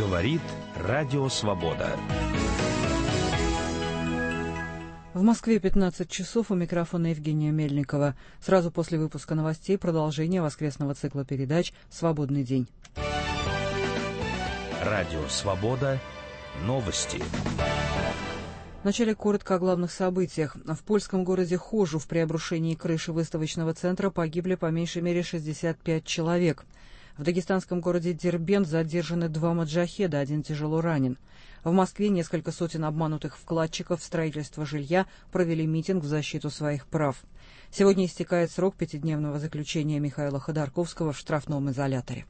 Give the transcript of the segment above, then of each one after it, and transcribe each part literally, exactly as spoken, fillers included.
Говорит Радио Свобода. В Москве пятнадцать часов, у микрофона Евгения Мельникова. Сразу после выпуска новостей продолжение воскресного цикла передач «Свободный день». Радио Свобода. Новости. Вначале коротко о главных событиях. В польском городе Хожув при обрушении крыши выставочного центра погибли по меньшей мере шестьдесят пять человек. В дагестанском городе Дербент задержаны два маджахеда, один тяжело ранен. В Москве несколько сотен обманутых вкладчиков в строительство жилья провели митинг в защиту своих прав. Сегодня истекает срок пятидневного заключения Михаила Ходорковского в штрафном изоляторе.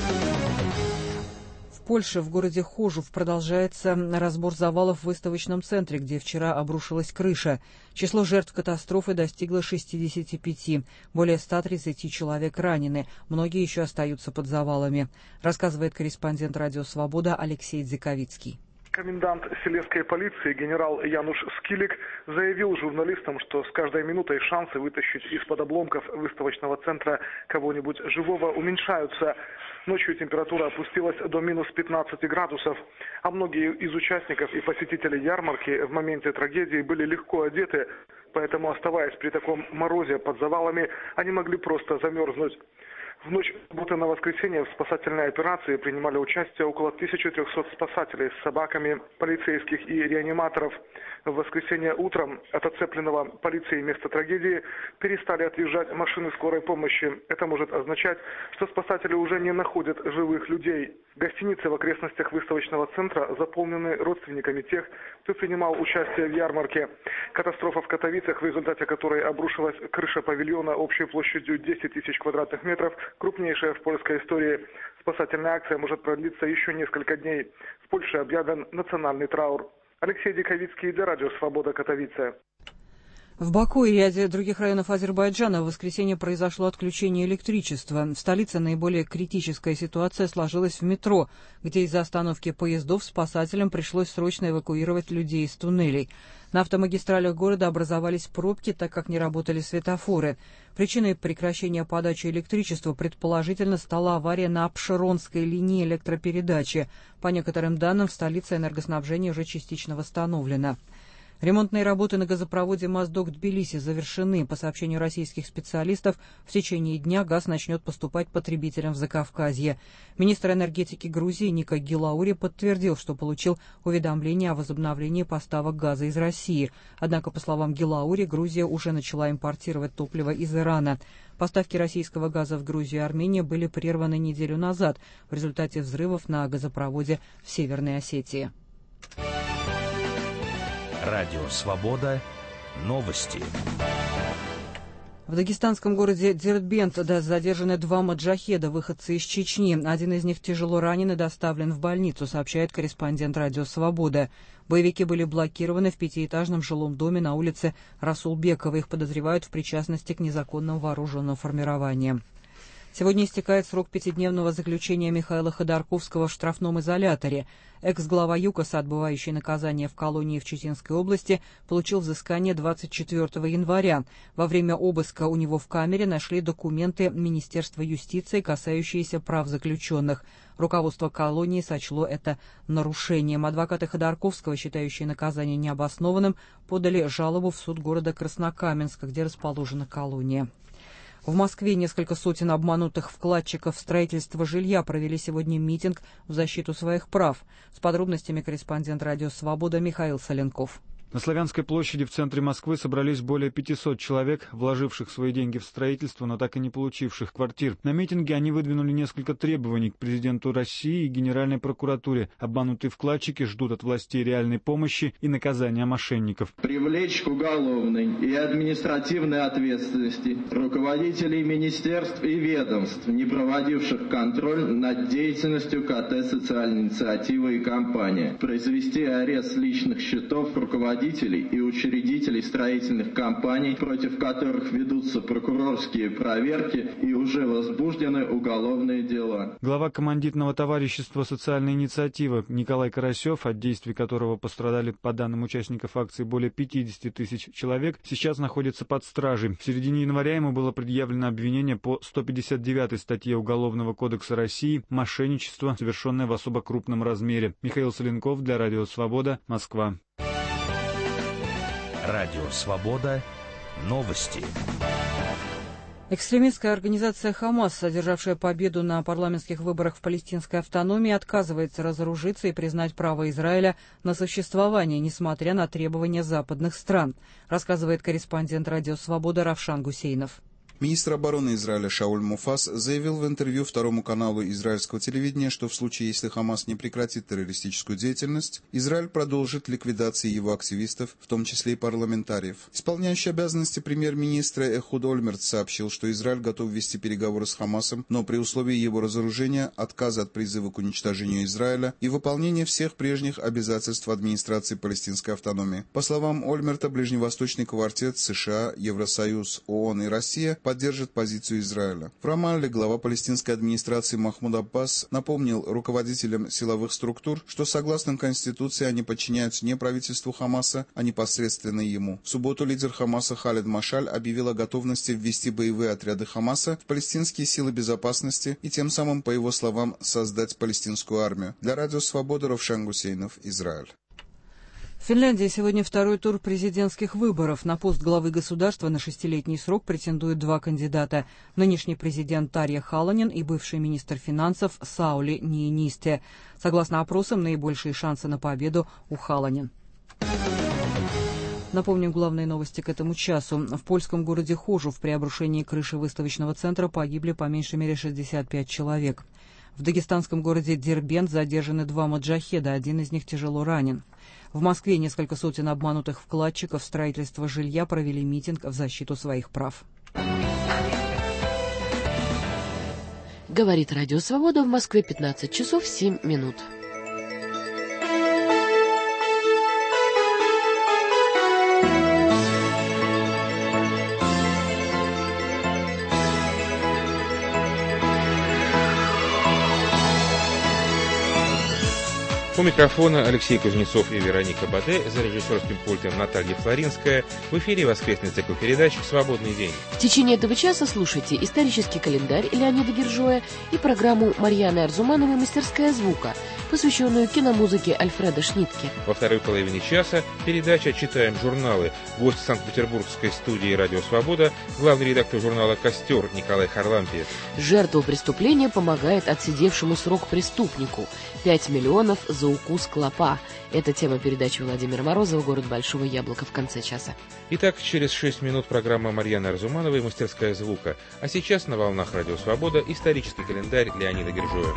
В Польше, в городе Хожув, продолжается разбор завалов в выставочном центре, где вчера обрушилась крыша. Число жертв катастрофы достигло шестидесяти пяти. Более ста тридцати человек ранены. Многие еще остаются под завалами. Рассказывает корреспондент «Радио Свобода» Алексей Дзиковицкий. Комендант селезской полиции генерал Януш Скилик заявил журналистам, что с каждой минутой шансы вытащить из-под обломков выставочного центра кого-нибудь живого уменьшаются. Ночью температура опустилась до минус пятнадцати градусов, а многие из участников и посетителей ярмарки в моменте трагедии были легко одеты, поэтому, оставаясь при таком морозе под завалами, они могли просто замерзнуть. В ночь субботы на воскресенье в спасательной операции принимали участие около тысячи трехсот спасателей с собаками, полицейских и реаниматоров. В воскресенье утром от оцепленного полицией места трагедии перестали отъезжать машины скорой помощи. Это может означать, что спасатели уже не находят живых людей. Гостиницы в окрестностях выставочного центра заполнены родственниками тех, кто принимал участие в ярмарке. Катастрофа в Катовицах, в результате которой обрушилась крыша павильона общей площадью десять тысяч квадратных метров, крупнейшая в польской истории. Спасательная акция может продлиться еще несколько дней. В Польше объявлен национальный траур. Алексей Диковицкий для Радио Свобода, Катовице. В Баку и ряде других районов Азербайджана в воскресенье произошло отключение электричества. В столице наиболее критическая ситуация сложилась в метро, где из-за остановки поездов спасателям пришлось срочно эвакуировать людей из туннелей. На автомагистралях города образовались пробки, так как не работали светофоры. Причиной прекращения подачи электричества предположительно стала авария на Апшеронской линии электропередачи. По некоторым данным, в столице энергоснабжение уже частично восстановлено. Ремонтные работы на газопроводе Моздок-Тбилиси завершены. По сообщению российских специалистов, в течение дня газ начнет поступать потребителям в Закавказье. Министр энергетики Грузии Ника Гилаури подтвердил, что получил уведомление о возобновлении поставок газа из России. Однако, по словам Гилаури, Грузия уже начала импортировать топливо из Ирана. Поставки российского газа в Грузию и Армению были прерваны неделю назад в результате взрывов на газопроводе в Северной Осетии. Радио Свобода. Новости. В дагестанском городе Дербент задержаны два маджахеда, выходцы из Чечни. Один из них тяжело ранен и доставлен в больницу, сообщает корреспондент Радио Свобода. Боевики были блокированы в пятиэтажном жилом доме на улице Расулбекова. Их подозревают в причастности к незаконным вооруженным формированиям. Сегодня истекает срок пятидневного заключения Михаила Ходорковского в штрафном изоляторе. Экс-глава ЮКОСа, отбывающий наказание в колонии в Читинской области, получил взыскание двадцать четвёртого января. Во время обыска у него в камере нашли документы Министерства юстиции, касающиеся прав заключенных. Руководство колонии сочло это нарушением. Адвокаты Ходорковского, считающие наказание необоснованным, подали жалобу в суд города Краснокаменска, где расположена колония. В Москве несколько сотен обманутых вкладчиков в строительство жилья провели сегодня митинг в защиту своих прав. С подробностями корреспондент «Радио Свобода» Михаил Соленков. На Славянской площади в центре Москвы собрались более пятисот человек, вложивших свои деньги в строительство, но так и не получивших квартир. На митинге они выдвинули несколько требований к президенту России и Генеральной прокуратуре. Обманутые вкладчики ждут от властей реальной помощи и наказания мошенников. Привлечь к уголовной и административной ответственности руководителей министерств и ведомств, не проводивших контроль над деятельностью КТ «Социальная инициатива» и компания. Произвести арест личных счетов руководителей руководителей и учредителей строительных компаний, против которых ведутся прокурорские проверки и уже возбуждены уголовные дела. Глава командитного товарищества «Социальная инициатива» Николай Карасев, от действий которого пострадали, по данным участников акции, более пятьдесят тысяч человек, сейчас находится под стражей. В середине января ему было предъявлено обвинение по сто пятьдесят девятой статье Уголовного кодекса России «Мошенничество, совершенное в особо крупном размере». Михаил Соленков для Радио Свобода, Москва. Радио Свобода. Новости. Экстремистская организация «Хамас», одержавшая победу на парламентских выборах в палестинской автономии, отказывается разоружиться и признать право Израиля на существование, несмотря на требования западных стран, рассказывает корреспондент «Радио Свобода» Равшан Гусейнов. Министр обороны Израиля Шауль Муфас заявил в интервью второму каналу израильского телевидения, что в случае, если Хамас не прекратит террористическую деятельность, Израиль продолжит ликвидацию его активистов, в том числе и парламентариев. Исполняющий обязанности премьер-министра Эхуд Ольмерт сообщил, что Израиль готов вести переговоры с Хамасом, но при условии его разоружения, отказа от призыва к уничтожению Израиля и выполнения всех прежних обязательств администрации палестинской автономии. По словам Ольмерта, Ближневосточный квартет США, Евросоюз, ООН и Россия поддержит позицию Израиля. В Рамалле глава палестинской администрации Махмуд Аббас напомнил руководителям силовых структур, что согласно Конституции они подчиняются не правительству Хамаса, а непосредственно ему. В субботу лидер Хамаса Халид Машаль объявил о готовности ввести боевые отряды Хамаса в палестинские силы безопасности и тем самым, по его словам, создать палестинскую армию. Для Радио Свобода Равшан Гусейнов, Израиль. В Финляндии сегодня второй тур президентских выборов. На пост главы государства на шестилетний срок претендуют два кандидата. Нынешний президент Тарья Халонен и бывший министр финансов Саули Ниинисте. Согласно опросам, наибольшие шансы на победу у Халонен. Напомним главные новости к этому часу. В польском городе Хожув при обрушении крыши выставочного центра погибли по меньшей мере шестьдесят пять человек. В дагестанском городе Дербент задержаны два маджахеда, один из них тяжело ранен. В Москве несколько сотен обманутых вкладчиков строительства жилья провели митинг в защиту своих прав. Говорит Радио Свобода, в Москве пятнадцать часов семь минут. У микрофона Алексей Кузнецов и Вероника Баде, за режиссерским пультом Наталья Флоринская. В эфире воскресный цикл передач «Свободный день». В течение этого часа слушайте исторический календарь Леонида Гержоя и программу Марьяны Арзумановой «Мастерская звука», посвященную киномузыке Альфреда Шнитке. Во второй половине часа передача «Читаем журналы». Гость Санкт-Петербургской студии «Радио Свобода», главный редактор журнала «Костер» Николай Харлампиев. Жертва преступления помогает отсидевшему срок преступнику. Пять миллионов за укус клопа. Это тема передачи Владимира Морозова «Город Большого Яблока» в конце часа. Итак, через шесть минут программа Марьяны Арзумановой «Мастерская звука». А сейчас на волнах «Радио Свобода» исторический календарь Леонида Гержоя.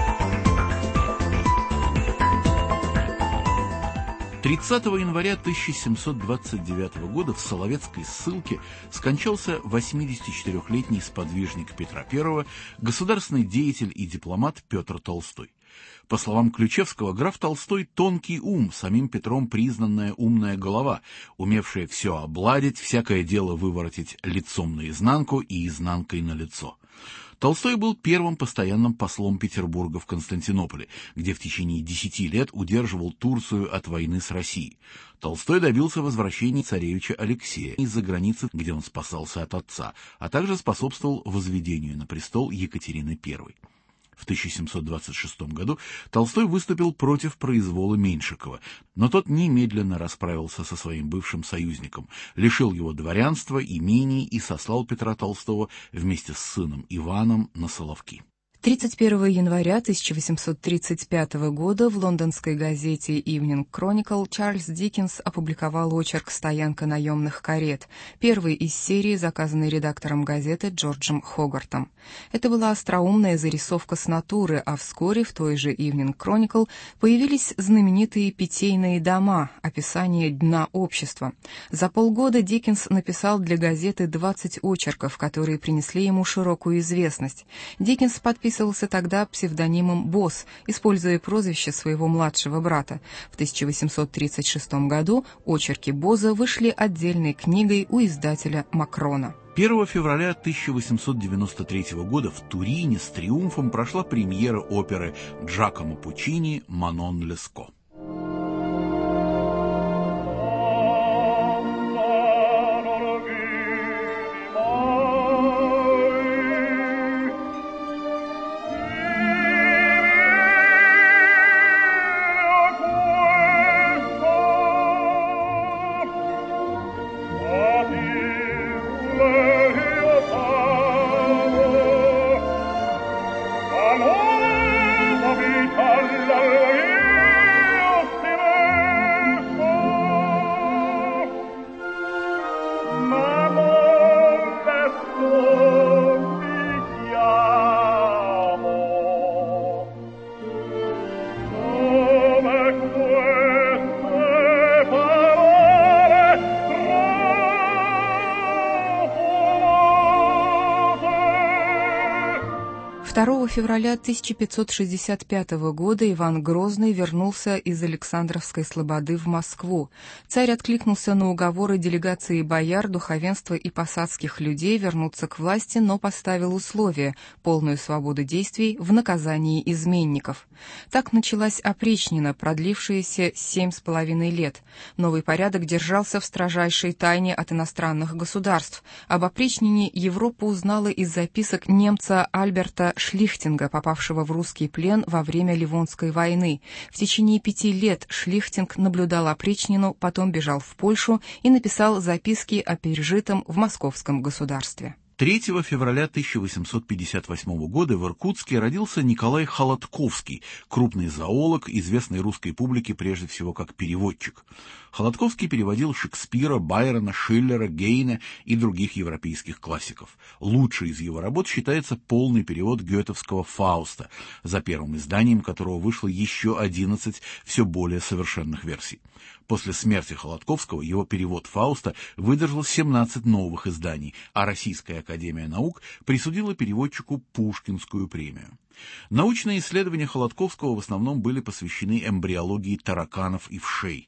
тридцатого января тысяча семьсот двадцать девятого года в Соловецкой ссылке скончался восьмидесятичетырёхлетний сподвижник Петра Первого, государственный деятель и дипломат Петр Толстой. По словам Ключевского, граф Толстой — тонкий ум, самим Петром признанная умная голова, умевшая все обладить, всякое дело выворотить лицом наизнанку и изнанкой на лицо. Толстой был первым постоянным послом Петербурга в Константинополе, где в течение десяти лет удерживал Турцию от войны с Россией. Толстой добился возвращения царевича Алексея из-за границы, где он спасался от отца, а также способствовал возведению на престол Екатерины Первой. В тысяча семьсот двадцать шестом году Толстой выступил против произвола Меньшикова, но тот немедленно расправился со своим бывшим союзником, лишил его дворянства, имений и сослал Петра Толстого вместе с сыном Иваном на Соловки. тридцать первого января тысяча восемьсот тридцать пятого года в лондонской газете Evening Chronicle Чарльз Диккенс опубликовал очерк «Стоянка наемных карет», первый из серии, заказанной редактором газеты Джорджем Хогартом. Это была остроумная зарисовка с натуры, а вскоре в той же Evening Chronicle появились знаменитые питейные дома, описание дна общества. За полгода Диккенс написал для газеты двадцать очерков, которые принесли ему широкую известность. Диккенс подписал подписывался тогда псевдонимом «Босс», используя прозвище своего младшего брата. В тысяча восемьсот тридцать шестом году очерки Боза вышли отдельной книгой у издателя Макрона. первого февраля тысяча восемьсот девяносто третьего года в Турине с триумфом прошла премьера оперы Джакомо Пуччини «Манон Леско». второго февраля тысяча пятьсот шестьдесят пятого года Иван Грозный вернулся из Александровской слободы в Москву. Царь откликнулся на уговоры делегации бояр, духовенства и посадских людей вернуться к власти, но поставил условие – полную свободу действий в наказании изменников. Так началась опричнина, продлившаяся семь с половиной лет. Новый порядок держался в строжайшей тайне от иностранных государств. Об опричнине Европа узнала из записок немца Альберта Шлихтинга, попавшего в русский плен во время Ливонской войны. В течение пяти лет Шлихтинг наблюдал опричнину, потом бежал в Польшу и написал записки о пережитом в московском государстве. третьего февраля тысяча восемьсот пятьдесят восьмого года в Иркутске родился Николай Холодковский, крупный зоолог, известный русской публике прежде всего как переводчик. Холодковский переводил Шекспира, Байрона, Шиллера, Гейне и других европейских классиков. Лучший из его работ считается полный перевод гетовского «Фауста», за первым изданием которого вышло еще одиннадцать все более совершенных версий. После смерти Холодковского его перевод «Фауста» выдержал семнадцать новых изданий, а Российская академия наук присудила переводчику Пушкинскую премию. Научные исследования Холодковского в основном были посвящены эмбриологии тараканов и вшей.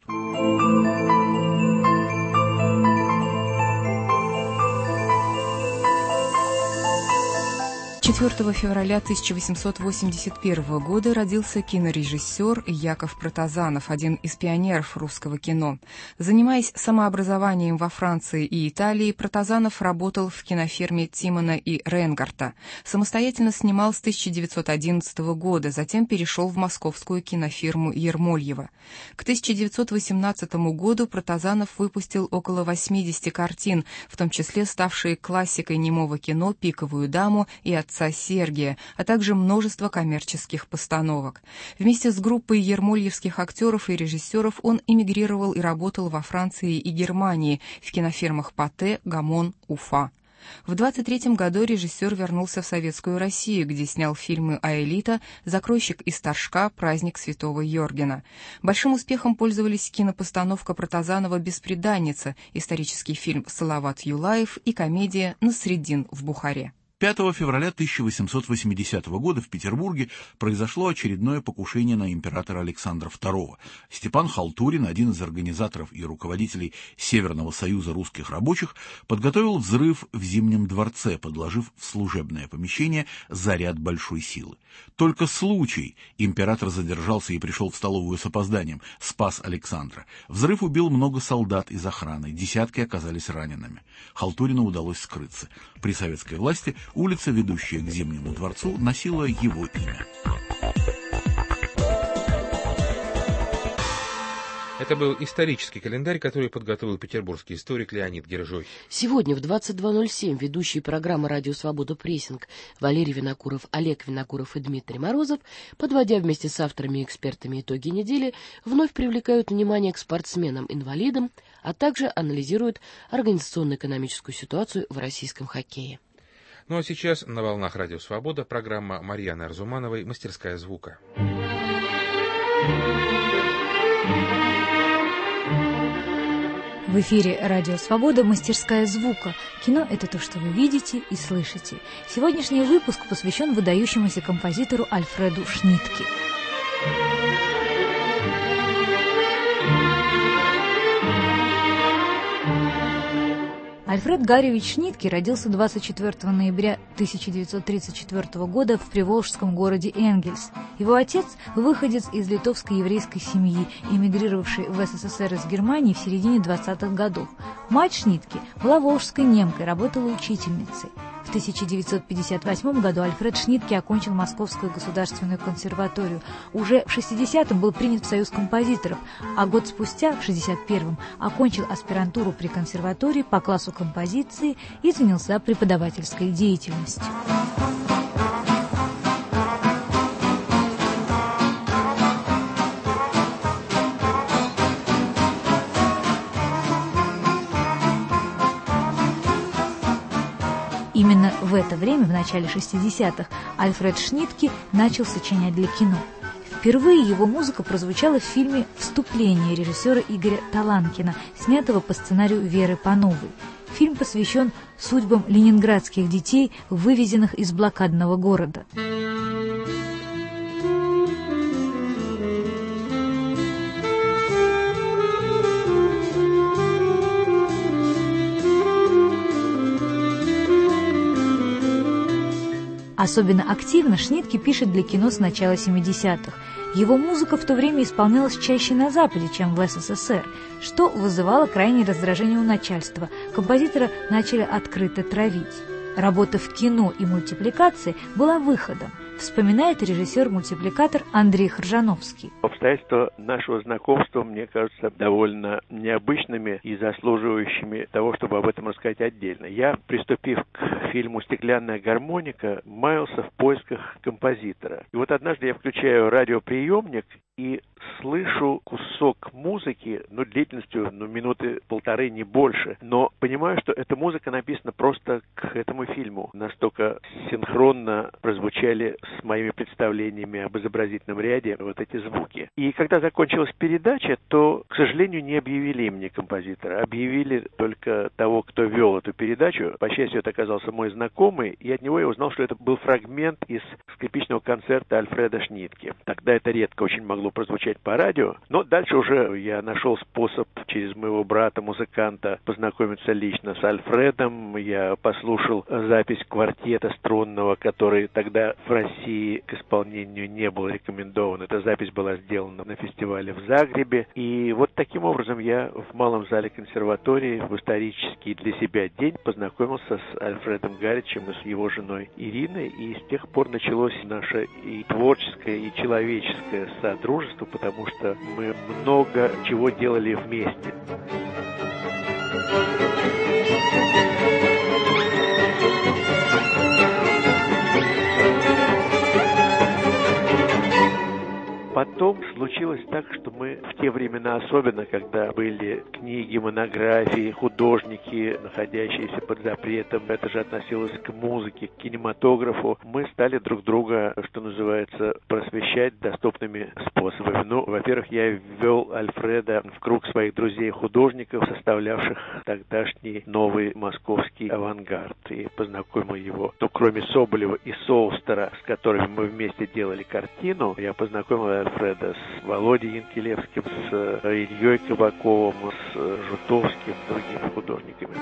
четвёртого февраля тысяча восемьсот восемьдесят первого года родился кинорежиссер Яков Протазанов, один из пионеров русского кино. Занимаясь самообразованием во Франции и Италии, Протазанов работал в кинофирме Тимона и Рейнгарта. Самостоятельно снимал с тысяча девятьсот одиннадцатого года, затем перешел в московскую кинофирму Ермольева. К тысяча девятьсот восемнадцатому году Протазанов выпустил около восьмидесяти картин, в том числе ставшие классикой немого кино «Пиковую даму» и «Отца Сергия», а также множество коммерческих постановок. Вместе с группой ермольевских актеров и режиссеров он эмигрировал и работал во Франции и Германии в кинофирмах «Патэ», «Гамон», «Уфа». В двадцать третьем году режиссер вернулся в Советскую Россию, где снял фильмы «Аэлита», «Закройщик из Торжка», «Праздник святого Йоргена». Большим успехом пользовались кинопостановка Протазанова «Бесприданница», исторический фильм «Салават Юлаев» и комедия «Насреддин в Бухаре». пятого февраля тысяча восемьсот восьмидесятого года в Петербурге произошло очередное покушение на императора Александра второго. Степан Халтурин, один из организаторов и руководителей Северного союза русских рабочих, подготовил взрыв в Зимнем дворце, подложив в служебное помещение заряд большой силы. Только случай, император задержался и пришел в столовую с опозданием, спас Александра. Взрыв убил много солдат из охраны, десятки оказались ранеными. Халтурину удалось скрыться. При советской власти улица, ведущая к Зимнему дворцу, носила его имя. Это был исторический календарь, который подготовил петербургский историк Леонид Гержой. Сегодня в двадцать два ноль семь ведущие программы «Радио Свобода. Прессинг» Валерий Винокуров, Олег Винокуров и Дмитрий Морозов, подводя вместе с авторами и экспертами итоги недели, вновь привлекают внимание к спортсменам-инвалидам, а также анализируют организационно-экономическую ситуацию в российском хоккее. Ну а сейчас на волнах «Радио Свобода» программа Марьяны Арзумановой «Мастерская звука». В эфире «Радио Свобода. Мастерская звука». Кино – это то, что вы видите и слышите. Сегодняшний выпуск посвящен выдающемуся композитору Альфреду Шнитке. Альфред Гарьевич Шнитке родился двадцать четвёртого ноября тысяча девятьсот тридцать четвёртого года в приволжском городе Энгельс. Его отец – выходец из литовской еврейской семьи, эмигрировавший в СССР из Германии в середине двадцатых годов. Мать Шнитке была волжской немкой, работала учительницей. В тысяча девятьсот пятьдесят восьмом году Альфред Шнитке окончил Московскую государственную консерваторию. Уже в шестидесятом был принят в Союз композиторов, а год спустя, в шестьдесят первом, окончил аспирантуру при консерватории по классу композиции и занялся преподавательской деятельностью. Именно в это время, в начале шестидесятых, Альфред Шнитке начал сочинять для кино. Впервые его музыка прозвучала в фильме «Вступление» режиссера Игоря Таланкина, снятого по сценарию Веры Пановой. Фильм посвящен судьбам ленинградских детей, вывезенных из блокадного города. Особенно активно Шнитке пишет для кино с начала семидесятых. Его музыка в то время исполнялась чаще на Западе, чем в СССР, что вызывало крайнее раздражение у начальства. Композитора начали открыто травить. Работа в кино и мультипликации была выходом, вспоминает режиссер-мультипликатор Андрей Хржановский. Обстоятельства нашего знакомства, мне кажутся, довольно необычными и заслуживающими того, чтобы об этом рассказать отдельно. Я, приступив к фильму «Стеклянная гармоника», маялся в поисках композитора. И вот однажды я включаю радиоприемник и слышу кусок музыки, ну, длительностью, ну, минуты полторы, не больше, но понимаю, что эта музыка написана просто к этому фильму. Настолько синхронно прозвучали с моими представлениями об изобразительном ряде вот эти звуки. И когда закончилась передача, то, к сожалению, не объявили мне композитора. Объявили только того, кто вел эту передачу. По счастью, это оказался мой знакомый, и от него я узнал, что это был фрагмент из скрипичного концерта Альфреда Шнитке. Тогда это редко очень могло прозвучать по радио, но дальше уже я нашел способ через моего брата-музыканта познакомиться лично с Альфредом. Я послушал запись квартета струнного, который тогда в России к исполнению не был рекомендован. Эта запись была сделана на фестивале в Загребе. И вот таким образом я в малом зале консерватории в исторический для себя день познакомился с Альфредом Гарьевичем и с его женой Ириной. И с тех пор началось наше и творческое, и человеческое содружество, потому что мы много чего делали вместе. Потом случилось так, что мы в те времена, особенно когда были книги, монографии, художники, находящиеся под запретом, это же относилось к музыке, к кинематографу, мы стали друг друга, что называется, просвещать доступными способами. Ну, во-первых, я ввел Альфреда в круг своих друзей-художников, составлявших тогдашний новый московский авангард, и познакомил его, ну, кроме Соболева и Соустера, с которыми мы вместе делали картину, я познакомил Альфреда с Володей Янкелевским, с Ильей Кабаковым, с Жутовским, другими художниками.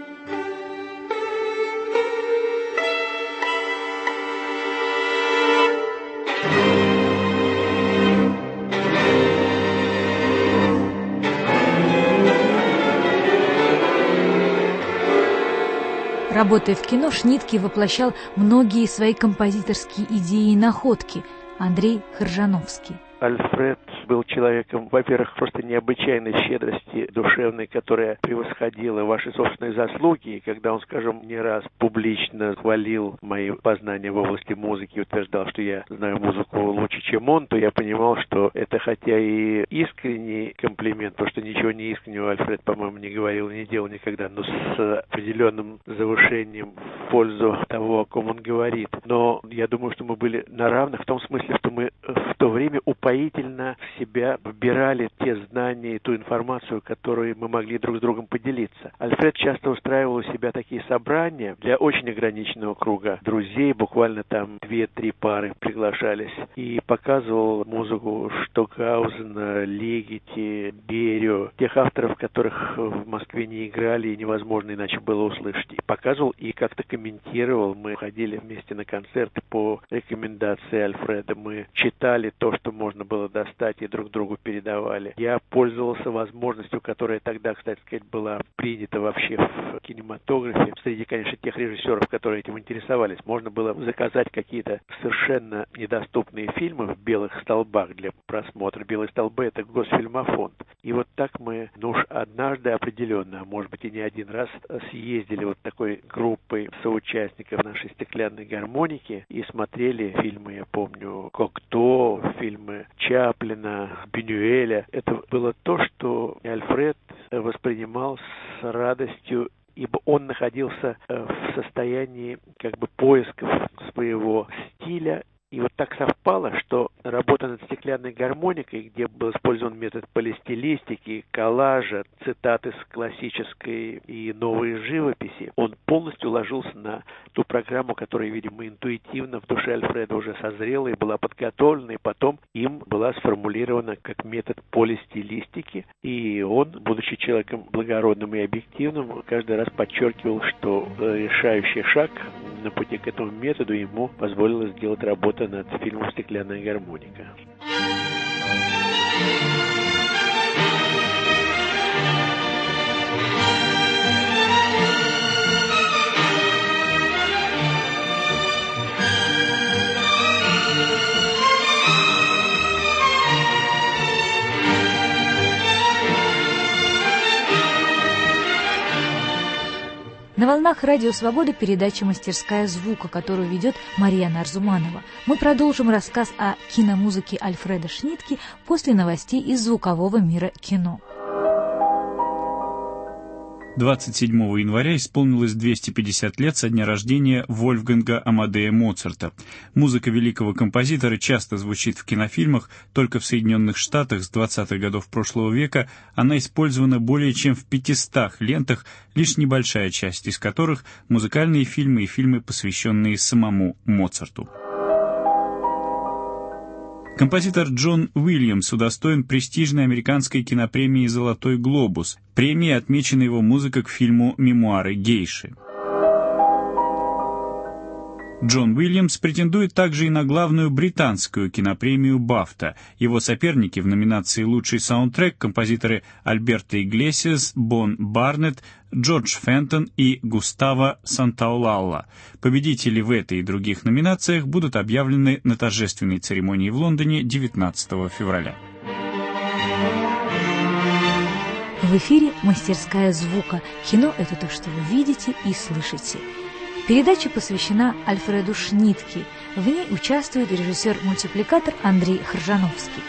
Работая в кино, Шнитке воплощал многие свои композиторские идеи и находки. Андрей Хржановский. Альфред был человеком, во-первых, просто необычайной щедрости душевной, которая превосходила ваши собственные заслуги. И когда он, скажем, не раз публично хвалил мои познания в области музыки и утверждал, что я знаю музыку лучше, чем он, то я понимал, что это хотя и искренний комплимент, потому что ничего не искреннего Альфред, по-моему, не говорил и не делал никогда, но с определенным завышением в пользу того, о ком он говорит. Но я думаю, что мы были на равных в том смысле, что мы в то время упоительно себя выбирали те знания и ту информацию, которую мы могли друг с другом поделиться. Альфред часто устраивал у себя такие собрания для очень ограниченного круга друзей, буквально там две-три пары приглашались, и показывал музыку Штокгаузена, Лигeti, Берио, тех авторов, которых в Москве не играли и невозможно иначе было услышать. И показывал и как-то комментировал. Мы ходили вместе на концерты по рекомендации Альфреда. Мы читали то, что можно было достать, и друг другу передавали. Я пользовался возможностью, которая тогда, кстати сказать, была принята вообще в кинематографе. Среди, конечно, тех режиссеров, которые этим интересовались, можно было заказать какие-то совершенно недоступные фильмы в белых столбах для просмотра. Белые столбы — это Госфильмофонд. И вот так мы, ну уж однажды определенно, а может быть и не один раз, съездили вот такой группой соучастников нашей стеклянной гармоники и смотрели фильмы, я помню, Кокто, фильмы Чаплина, Бюнюэля. Это было то, что Альфред воспринимал с радостью, ибо он находился в состоянии как бы поисков своего стиля. И вот так совпало, что работа над стеклянной гармоникой, где был использован метод полистилистики, коллажа, цитаты с классической и новой живописи, он полностью ложился на ту программу, которая, видимо, интуитивно в душе Альфреда уже созрела и была подготовлена, и потом им была сформулирована как метод полистилистики. И он, будучи человеком благородным и объективным, каждый раз подчеркивал, что решающий шаг на пути к этому методу ему позволило сделать работу над фильмом «Стеклянная гармоника». На волнах Радио Свобода передача «Мастерская звука», которую ведет Марьяна Арзуманова. Мы продолжим рассказ о киномузыке Альфреда Шнитке после новостей из звукового мира кино. двадцать седьмого января исполнилось двести пятьдесят лет со дня рождения Вольфганга Амадея Моцарта. Музыка великого композитора часто звучит в кинофильмах, только в Соединенных Штатах с двадцатых годов прошлого века она использована более чем в пятистах лентах, лишь небольшая часть из которых — музыкальные фильмы и фильмы, посвященные самому Моцарту. Композитор Джон Уильямс удостоен престижной американской кинопремии «Золотой глобус». Премией отмечена его музыка к фильму «Мемуары гейши». Джон Уильямс претендует также и на главную британскую кинопремию «Бафта». Его соперники в номинации «Лучший саундтрек» — композиторы Альберто Иглесиас, Бон Барнетт, Джордж Фентон и Густаво Сантаолалла. Победители в этой и других номинациях будут объявлены на торжественной церемонии в Лондоне девятнадцатого февраля. В эфире «Мастерская звука». Кино — это то, что вы видите и слышите. Передача посвящена Альфреду Шнитке. В ней участвует режиссер-мультипликатор Андрей Хржановский.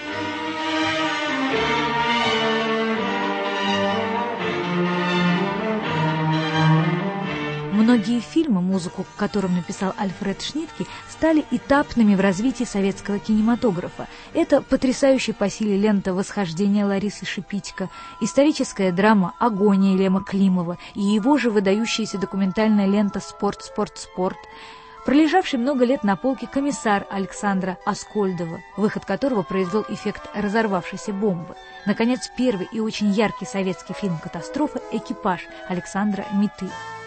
Многие фильмы, музыку к которым написал Альфред Шнитке, стали этапными в развитии советского кинематографа. Это потрясающая по силе лента «Восхождение» Ларисы Шипитько, историческая драма «Агония» Лема Климова и его же выдающаяся документальная лента «Спорт, спорт, спорт», пролежавший много лет на полке «Комиссар» Александра Аскольдова, выход которого произвел эффект разорвавшейся бомбы. Наконец, первый и очень яркий советский фильм «Катастрофа» «Экипаж» Александра Миты.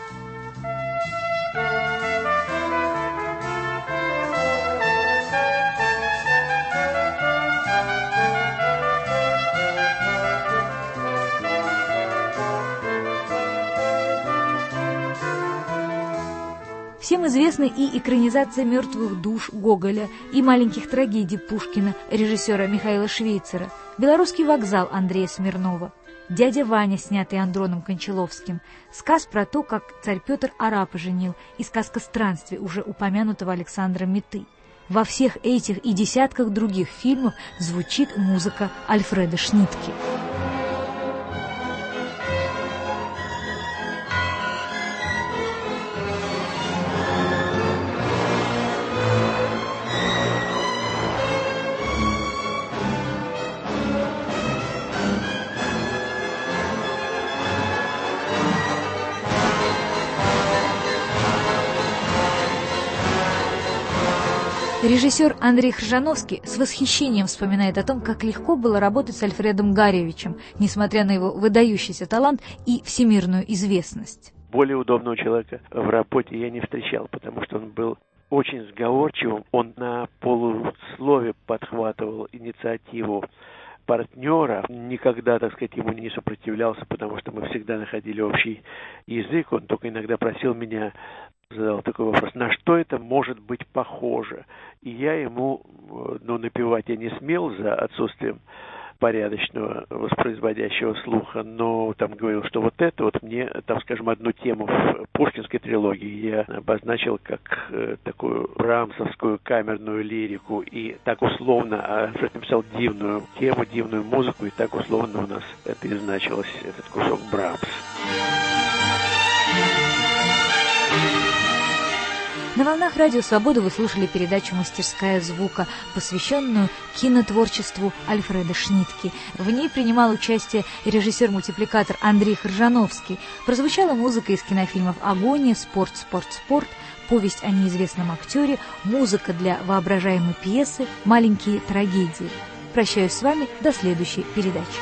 Всем известны и экранизация «Мертвых душ» Гоголя, и «Маленьких трагедий» Пушкина, режиссера Михаила Швейцера, «Белорусский вокзал» Андрея Смирнова, «Дядя Ваня», снятый Андроном Кончаловским, сказ про то, как царь Петр арапа женил, и сказка «Странствие» уже упомянутого Александра Миты. Во всех этих и десятках других фильмов звучит музыка Альфреда Шнитке. Режиссер Андрей Хржановский с восхищением вспоминает о том, как легко было работать с Альфредом Гарьевичем, несмотря на его выдающийся талант и всемирную известность. Более удобного человека в работе я не встречал, потому что он был очень сговорчивым, он на полуслове подхватывал инициативу партнера, никогда, так сказать, ему не сопротивлялся, потому что мы всегда находили общий язык, он только иногда просил меня, задал такой вопрос, на что это может быть похоже? И я ему, ну, напевать я не смел за отсутствием порядочного воспроизводящего слуха, но там говорил, что вот это вот мне, там, скажем, одну тему в пушкинской трилогии я обозначил как э, такую брамсовскую камерную лирику, и так условно, а Альфред написал дивную тему, дивную музыку, и так условно у нас это и значилось, этот кусок Брамс. На волнах Радио Свобода вы слушали передачу «Мастерская звука», посвященную кинотворчеству Альфреда Шнитке. В ней принимал участие режиссер-мультипликатор Андрей Хржановский. Прозвучала музыка из кинофильмов «Агония», «Спорт, спорт, спорт», «Повесть о неизвестном актере», музыка для воображаемой пьесы, «Маленькие трагедии». Прощаюсь с вами до следующей передачи.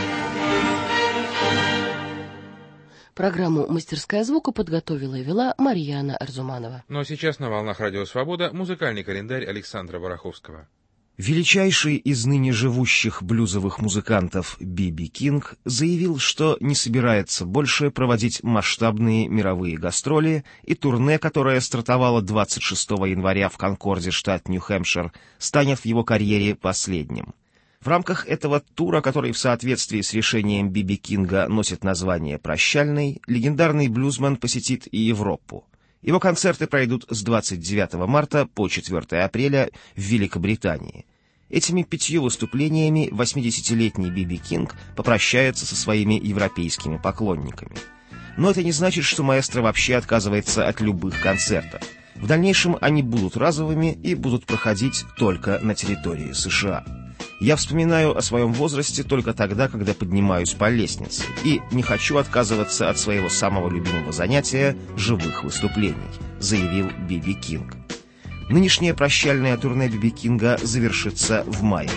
Программу «Мастерская звука» подготовила и вела Марьяна Арзуманова. Ну а сейчас на волнах Радио Свобода музыкальный календарь Александра Бараховского. Величайший из ныне живущих блюзовых музыкантов Би Би Кинг заявил, что не собирается больше проводить масштабные мировые гастроли, и турне, которое стартовало двадцать шестого января в Конкорде, штат Нью-Хэмпшир, станет в его карьере последним. В рамках этого тура, который в соответствии с решением Би Би Кинга носит название «Прощальный», легендарный блюзмен посетит и Европу. Его концерты пройдут с двадцать девятого марта по четвёртого апреля в Великобритании. Этими пятью выступлениями восьмидесятилетний Би Би Кинг попрощается со своими европейскими поклонниками. Но это не значит, что маэстро вообще отказывается от любых концертов. В дальнейшем они будут разовыми и будут проходить только на территории США. Я вспоминаю о своем возрасте только тогда, когда поднимаюсь по лестнице, и не хочу отказываться от своего самого любимого занятия – живых выступлений, заявил Би Би Кинг. Нынешнее прощальное турне Би Би Кинга завершится в мае.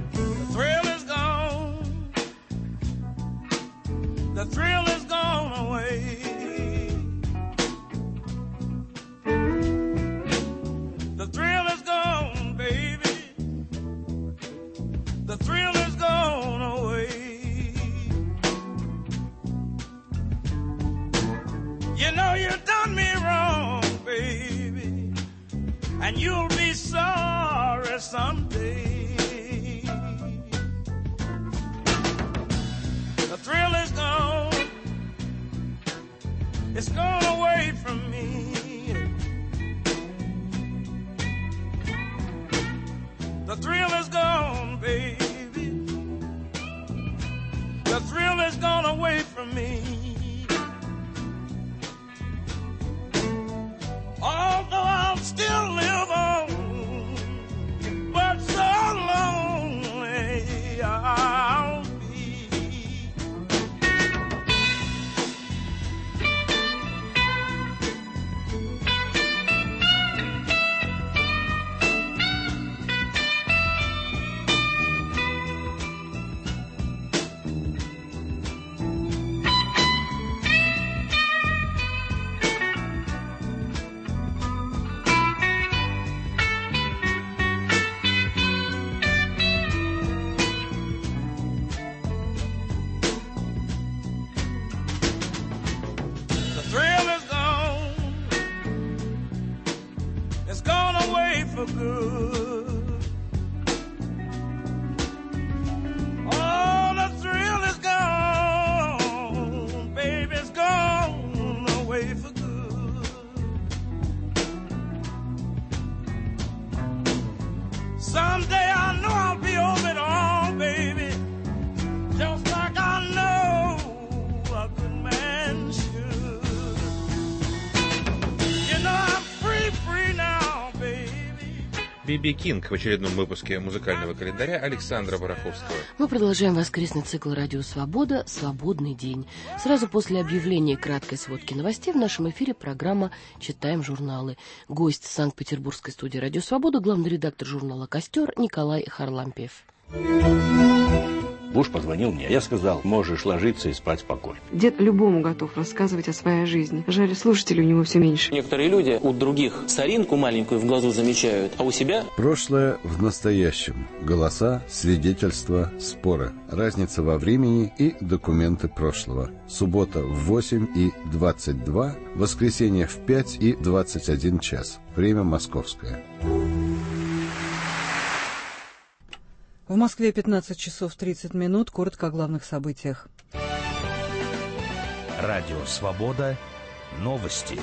And you'll be sorry someday. The thrill is gone. It's gone away from me. The thrill is gone, baby. The thrill is gone away from me. Although I'll still live on, but so lonely I'll be. би би King в очередном выпуске музыкального календаря Александра Бараховского. Мы продолжаем воскресный цикл «Радио Свобода. Свободный день». Сразу после объявления краткой сводки новостей в нашем эфире программа «Читаем журналы». Гость Санкт-Петербургской студии «Радио Свобода», главный редактор журнала «Костер» Николай Харлампиев. Муж позвонил мне, я сказал, можешь ложиться и спать спокойно. Дед любому готов рассказывать о своей жизни. Жаль, слушателей у него все меньше. Некоторые люди у других соринку маленькую в глазу замечают, а у себя... Прошлое в настоящем. Голоса, свидетельства, споры. Разница во времени и документы прошлого. Суббота в восемь и двадцать два, воскресенье в пять и двадцать один час. Время московское. В Москве пятнадцать часов тридцать минут. Коротко о главных событиях. Радио «Свобода». Новости.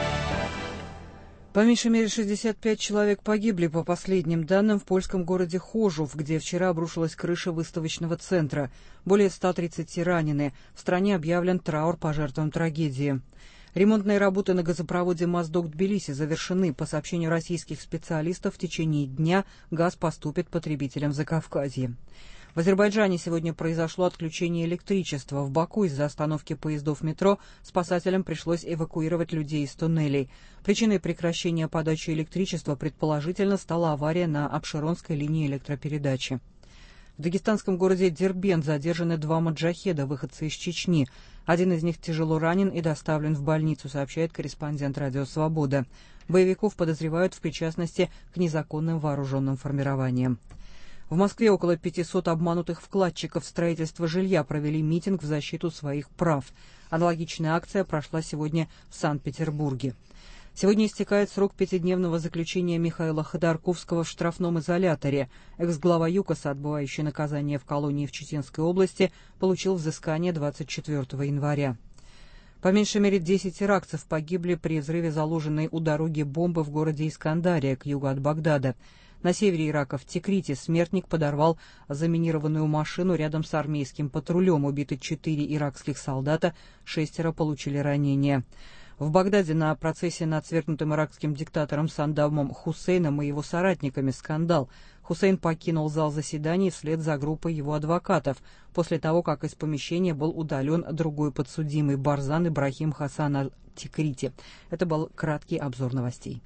По меньшей мере шестьдесят пять человек погибли, по последним данным, в польском городе Хожув, где вчера обрушилась крыша выставочного центра. Более ста тридцати ранены. В стране объявлен траур по жертвам трагедии. Ремонтные работы на газопроводе Моздок-Тбилиси завершены. По сообщению российских специалистов, в течение дня газ поступит потребителям в Закавказье. В Азербайджане сегодня произошло отключение электричества. В Баку из-за остановки поездов метро спасателям пришлось эвакуировать людей из туннелей. Причиной прекращения подачи электричества предположительно стала авария на Абшеронской линии электропередачи. В дагестанском городе Дербент задержаны два маджахеда, выходцы из Чечни. Один из них тяжело ранен и доставлен в больницу, сообщает корреспондент «Радио Свобода». Боевиков подозревают в причастности к незаконным вооруженным формированиям. В Москве около пятисот обманутых вкладчиков строительства жилья провели митинг в защиту своих прав. Аналогичная акция прошла сегодня в Санкт-Петербурге. Сегодня истекает срок пятидневного заключения Михаила Ходорковского в штрафном изоляторе. Экс-глава ЮКОСа, отбывающий наказание в колонии в Читинской области, получил взыскание двадцать четвёртого января. По меньшей мере десять иракцев погибли при взрыве заложенной у дороги бомбы в городе Искандария к югу от Багдада. На севере Ирака, в Тикрите, смертник подорвал заминированную машину рядом с армейским патрулем. Убиты четыре иракских солдата, шестеро получили ранения. В Багдаде на процессе над свергнутым иракским диктатором Саддамом Хусейном и его соратниками скандал. Хусейн покинул зал заседаний вслед за группой его адвокатов, после того, как из помещения был удален другой подсудимый Барзан Ибрахим Хасан аль-Тикрити. Это был краткий обзор новостей.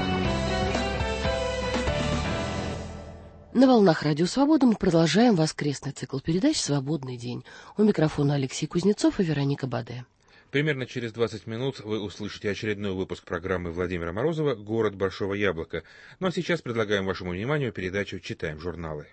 На волнах «Радио Свобода» мы продолжаем воскресный цикл передач «Свободный день». У микрофона Алексей Кузнецов и Вероника Баде. Примерно через двадцать минут вы услышите очередной выпуск программы Владимира Морозова «Город Большого Яблока». Ну а сейчас предлагаем вашему вниманию передачу «Читаем журналы».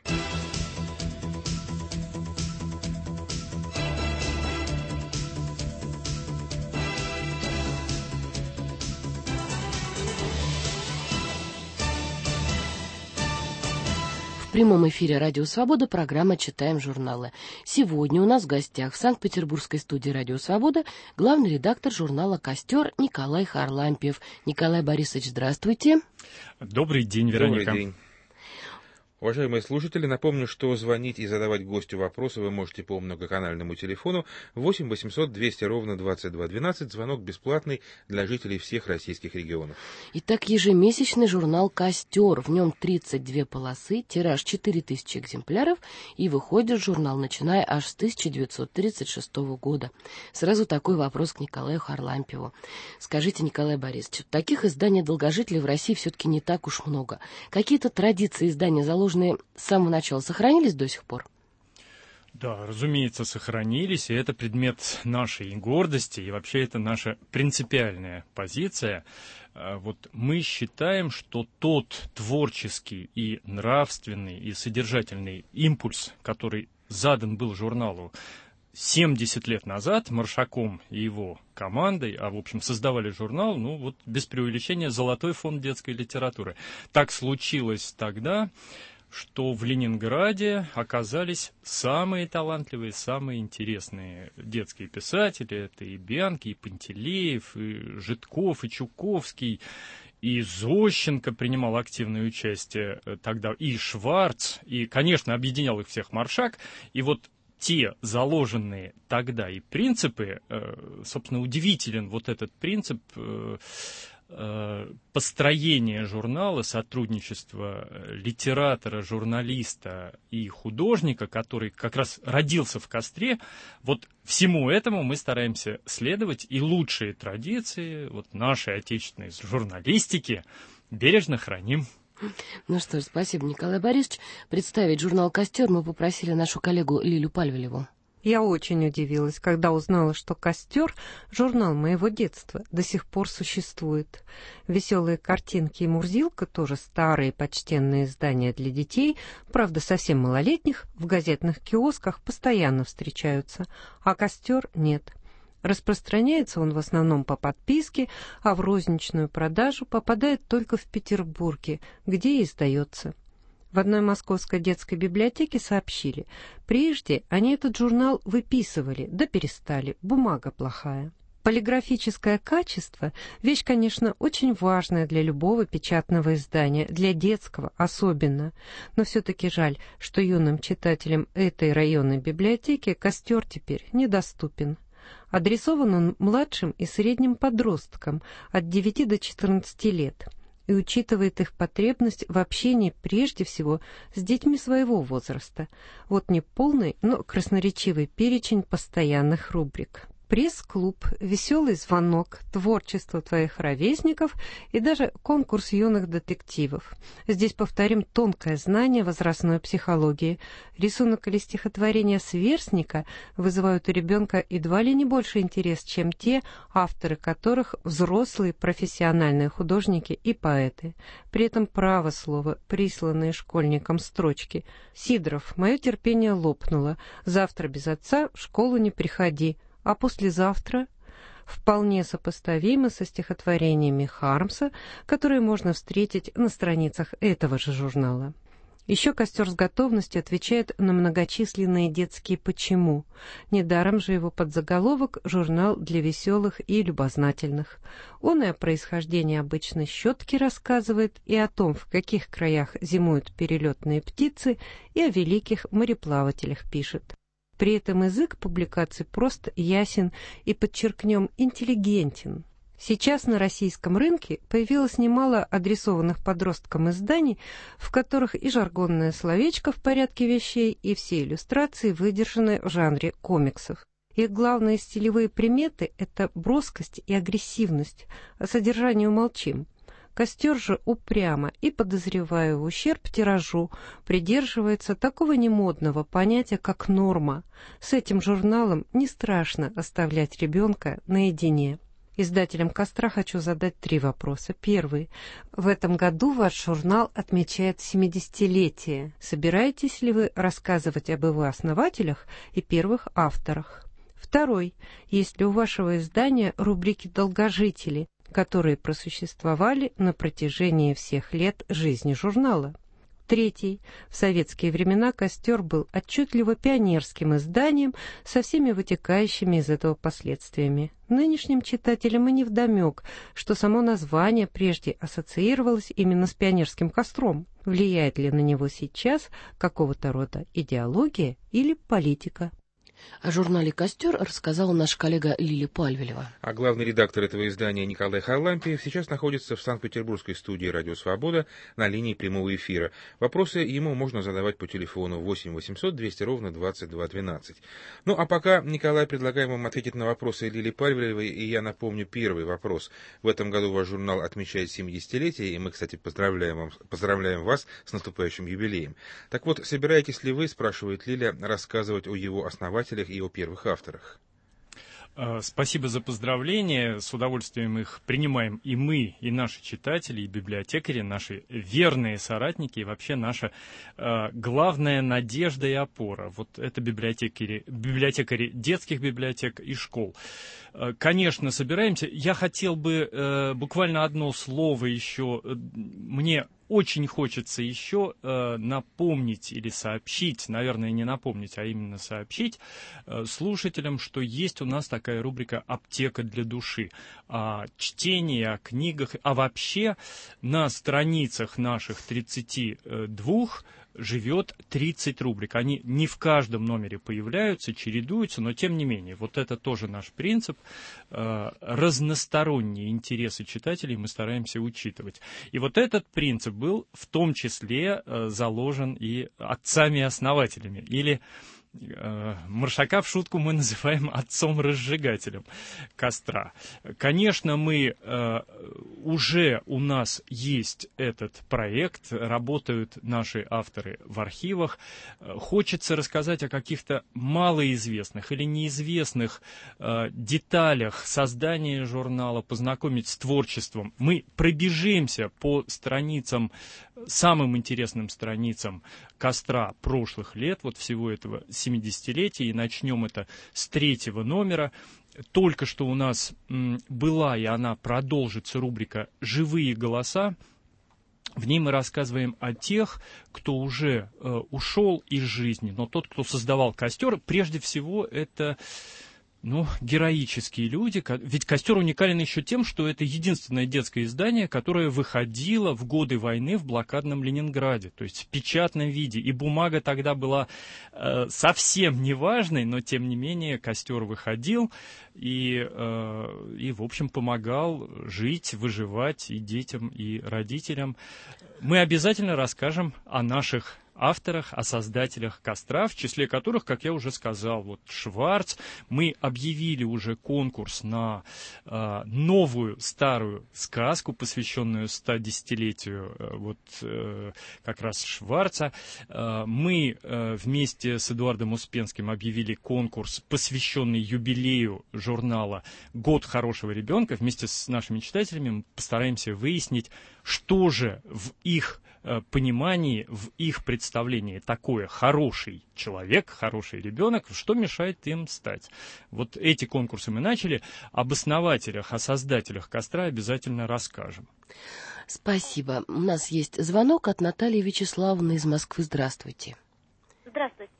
В прямом эфире «Радио Свобода» программа «Читаем журналы». Сегодня у нас в гостях в Санкт-Петербургской студии «Радио Свобода» главный редактор журнала «Костер» Николай Харлампиев. Николай Борисович, здравствуйте. Добрый день, Вероника. Добрый день. Уважаемые слушатели, напомню, что звонить и задавать гостю вопросы вы можете по многоканальному телефону восемь восемьсот двести ровно двадцать два двенадцать, звонок бесплатный для жителей всех российских регионов. Итак, ежемесячный журнал «Костер». В нем тридцать две полосы, тираж четыре тысячи экземпляров, и выходит журнал, начиная аж с тысяча девятьсот тридцать шестого года. Сразу такой вопрос к Николаю Харлампиеву. Скажите, Николай Борисович, таких изданий долгожителей в России все-таки не так уж много. Какие-то традиции издания заложены с самого начала сохранились до сих пор? Да, разумеется, сохранились, и это предмет нашей гордости, и вообще это наша принципиальная позиция. Вот мы считаем, что тот творческий и нравственный, и содержательный импульс, который задан был журналу семьдесят лет назад Маршаком и его командой, а в общем создавали журнал, ну вот без преувеличения, золотой фонд детской литературы. Так случилось тогда, что в Ленинграде оказались самые талантливые, самые интересные детские писатели. Это и Бианки, и Пантелеев, и Житков, и Чуковский, и Зощенко принимал активное участие тогда, и Шварц, и, конечно, объединял их всех Маршак. И вот те заложенные тогда и принципы, собственно, удивителен вот этот принцип построение журнала, сотрудничество литератора, журналиста и художника, который как раз родился в Костре, вот всему этому мы стараемся следовать, и лучшие традиции вот нашей отечественной журналистики бережно храним. Ну что ж, спасибо, Николай Борисович. Представить журнал «Костер» мы попросили нашу коллегу Лилю Пальвелеву. Я очень удивилась, когда узнала, что «Костер», журнал моего детства, до сих пор существует. «Веселые картинки» и «Мурзилка», тоже старые почтенные издания для детей, правда, совсем малолетних, в газетных киосках постоянно встречаются, а «Костер» нет. Распространяется он в основном по подписке, а в розничную продажу попадает только в Петербурге, где и издается. В одной московской детской библиотеке сообщили, прежде они этот журнал выписывали, да перестали, бумага плохая. Полиграфическое качество – вещь, конечно, очень важная для любого печатного издания, для детского особенно, но все-таки жаль, что юным читателям этой районной библиотеки «Костер» теперь недоступен. Адресован он младшим и средним подросткам от девяти до четырнадцати лет и учитывает их потребность в общении прежде всего с детьми своего возраста. Вот не полный, но красноречивый перечень постоянных рубрик. Пресс-клуб, веселый звонок, творчество твоих ровесников и даже конкурс юных детективов. Здесь повторим тонкое знание возрастной психологии. Рисунок или стихотворение сверстника вызывают у ребенка едва ли не больше интерес, чем те, авторы которых взрослые профессиональные художники и поэты. При этом право слово, присланные школьникам строчки. Сидоров, мое терпение лопнуло. Завтра без отца в школу не приходи. А послезавтра вполне сопоставимо со стихотворениями Хармса, которые можно встретить на страницах этого же журнала. Еще «Костер» с готовностью отвечает на многочисленные детские «почему». Недаром же его подзаголовок «Журнал для веселых и любознательных». Он и о происхождении обычной щетки рассказывает, и о том, в каких краях зимуют перелетные птицы, и о великих мореплавателях пишет. При этом язык публикаций прост, ясен и, подчеркнем, интеллигентен. Сейчас на российском рынке появилось немало адресованных подросткам изданий, в которых и жаргонное словечко в порядке вещей, и все иллюстрации выдержаны в жанре комиксов. Их главные стилевые приметы – это броскость и агрессивность, о содержании умолчим. «Костер» же упрямо и, подозреваю, в ущерб тиражу, придерживается такого немодного понятия, как норма. С этим журналом не страшно оставлять ребенка наедине. Издателям «Костра» хочу задать три вопроса. Первый. В этом году ваш журнал отмечает семидесятилетие. Собираетесь ли вы рассказывать об его основателях и первых авторах? Второй. Есть ли у вашего издания рубрики «Долгожители», которые просуществовали на протяжении всех лет жизни журнала? Третий. В советские времена «Костер» был отчетливо пионерским изданием со всеми вытекающими из этого последствиями. Нынешним читателям и невдомек, что само название прежде ассоциировалось именно с пионерским костром. Влияет ли на него сейчас какого-то рода идеология или политика? О журнале «Костер» рассказала наша коллега Лилия Пальвелева. А главный редактор этого издания Николай Харлампиев сейчас находится в Санкт-Петербургской студии «Радио Свобода» на линии прямого эфира. Вопросы ему можно задавать по телефону восемь восемьсот двести ровно двадцать два двенадцать. Ну а пока, Николай, предлагаем вам ответить на вопросы Лилии Пальвелевой, и я напомню первый вопрос. В этом году ваш журнал отмечает семидесятилетие, и мы, кстати, поздравляем, вам, поздравляем вас с наступающим юбилеем. Так вот, собираетесь ли вы, спрашивает Лиля, рассказывать о его основателе и о первых авторах? Спасибо за поздравления. С удовольствием их принимаем и мы, и наши читатели, и библиотекари, наши верные соратники, и вообще наша э, главная надежда и опора. Вот это библиотекари, библиотекари детских библиотек и школ. Э, конечно, собираемся. Я хотел бы э, буквально одно слово еще. Мне очень хочется еще э, напомнить или сообщить, наверное, не напомнить, а именно сообщить э, слушателям, что есть у нас такая рубрика «Аптека для души». О чтении, о книгах, а вообще на страницах наших тридцати двух живет тридцать рубрик. Они не в каждом номере появляются, чередуются, но тем не менее, вот это тоже наш принцип. Разносторонние интересы читателей мы стараемся учитывать. И вот этот принцип был в том числе заложен и отцами-основателями, или Маршака в шутку мы называем отцом-разжигателем костра. Конечно, мы э, уже у нас есть этот проект, работают наши авторы в архивах. Хочется рассказать о каких-то малоизвестных или неизвестных э, деталях создания журнала, познакомить с творчеством. Мы пробежимся по страницам, самым интересным страницам костра прошлых лет, вот всего этого семидесятилетия, и начнем это с третьего номера. Только что у нас м, была, и она продолжится, рубрика «Живые голоса». В ней мы рассказываем о тех, кто уже э, ушел из жизни, но тот, кто создавал костер, прежде всего это... Ну, героические люди, ведь «Костер» уникален еще тем, что это единственное детское издание, которое выходило в годы войны в блокадном Ленинграде, то есть в печатном виде, и бумага тогда была э, совсем неважной, но тем не менее «Костер» выходил и, э, и, в общем, помогал жить, выживать и детям, и родителям. Мы обязательно расскажем о наших авторах, о создателях «Костра», в числе которых, как я уже сказал, вот Шварц. Мы объявили уже конкурс на э, новую старую сказку, посвященную стодесятилетию э, вот, э, как раз Шварца. Э, мы э, вместе с Эдуардом Успенским объявили конкурс, посвященный юбилею журнала «Год хорошего ребенка». Вместе с нашими читателями мы постараемся выяснить, что же в их понимании, в их представлении такое хороший человек, хороший ребенок, что мешает им стать. Вот эти конкурсы мы начали. Об основателях, о создателях «Костра» обязательно расскажем. Спасибо. У нас есть звонок от Натальи Вячеславовны из Москвы. Здравствуйте. Здравствуйте.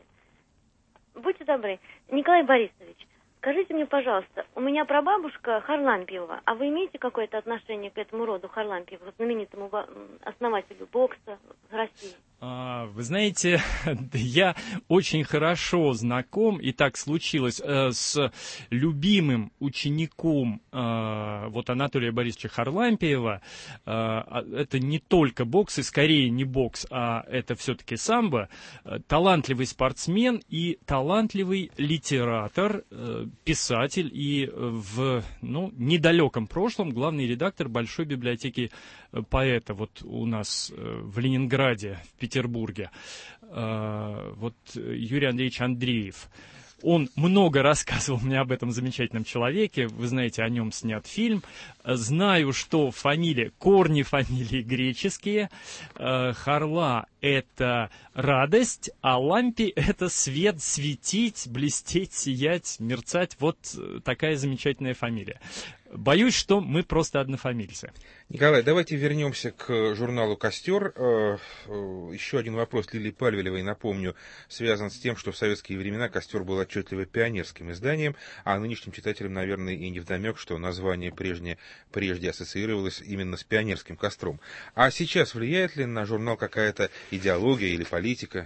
Будьте добры. Николай Борисович, скажите мне, пожалуйста, у меня прабабушка Харлампиева, а вы имеете какое-то отношение к этому роду Харлампиева, знаменитому основателю бокса в России? А, вы знаете, я очень хорошо знаком, и так случилось, э, с любимым учеником э, вот Анатолия Борисовича Харлампиева. Э, это не только бокс, и скорее не бокс, а это все-таки самбо. Э, талантливый спортсмен и талантливый литератор, э, писатель и в ну, недалеком прошлом главный редактор Большой библиотеки поэта вот у нас в Ленинграде, в Петербурге. Вот Юрий Андреевич Андреев. Он много рассказывал мне об этом замечательном человеке. Вы знаете, о нем снят фильм. Знаю, что фамилия, корни фамилии греческие. Харла — это радость, а лампи — это свет, светить, блестеть, сиять, мерцать. Вот такая замечательная фамилия. Боюсь, что мы просто однофамильцы. Николай, давайте вернемся к журналу «Костер». Еще один вопрос Лилии Пальвелевой, напомню, связан с тем, что в советские времена «Костер» был отчетливо пионерским изданием, а нынешним читателям, наверное, и невдомек, что название прежнее, прежде ассоциировалось именно с пионерским «Костром». А сейчас влияет ли на журнал какая-то идеология или политика?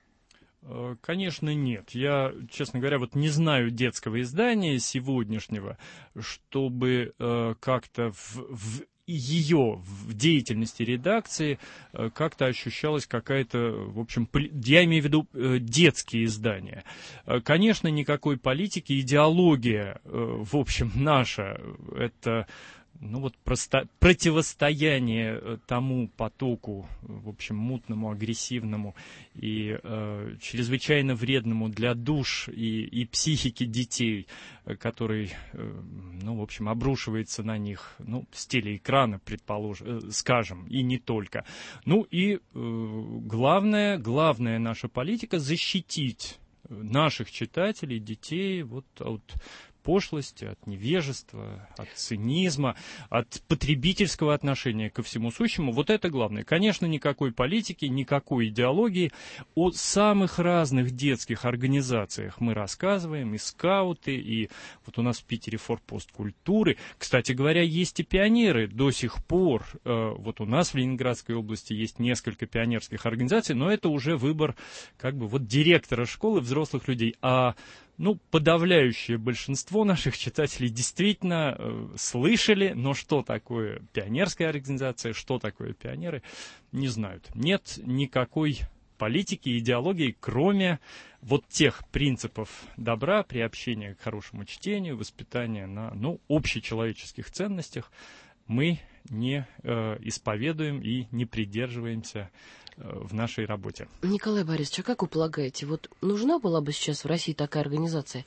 Конечно, нет. Я, честно говоря, вот не знаю детского издания сегодняшнего, чтобы э, как-то в, в ее в деятельности редакции э, как-то ощущалась какая-то, в общем, поли... я имею в виду э, детские издания. Э, конечно, никакой политики, идеология, э, в общем, наша, это... Ну вот просто противостояние тому потоку, в общем, мутному, агрессивному и э, чрезвычайно вредному для душ и, и психики детей, который, э, ну, в общем, обрушивается на них, ну, с телеэкрана, предположим, э, скажем, и не только. Ну и э, главное, главная наша политика — защитить наших читателей, детей вот от пошлости, от невежества, от цинизма, от потребительского отношения ко всему сущему. Вот это главное. Конечно, никакой политики, никакой идеологии. О самых разных детских организациях мы рассказываем, и скауты, и вот у нас в Питере форпост культуры. Кстати говоря, есть и пионеры до сих пор. Вот у нас в Ленинградской области есть несколько пионерских организаций, но это уже выбор как бы вот директора школы, взрослых людей. А ну, подавляющее большинство наших читателей действительно э, слышали, но что такое пионерская организация, что такое пионеры, не знают. Нет никакой политики, идеологии, кроме вот тех принципов добра, приобщения к хорошему чтению, воспитания на, ну, общечеловеческих ценностях мы не э, исповедуем и не придерживаемся в нашей работе. Николай Борисович, а как вы полагаете, вот нужна была бы сейчас в России такая организация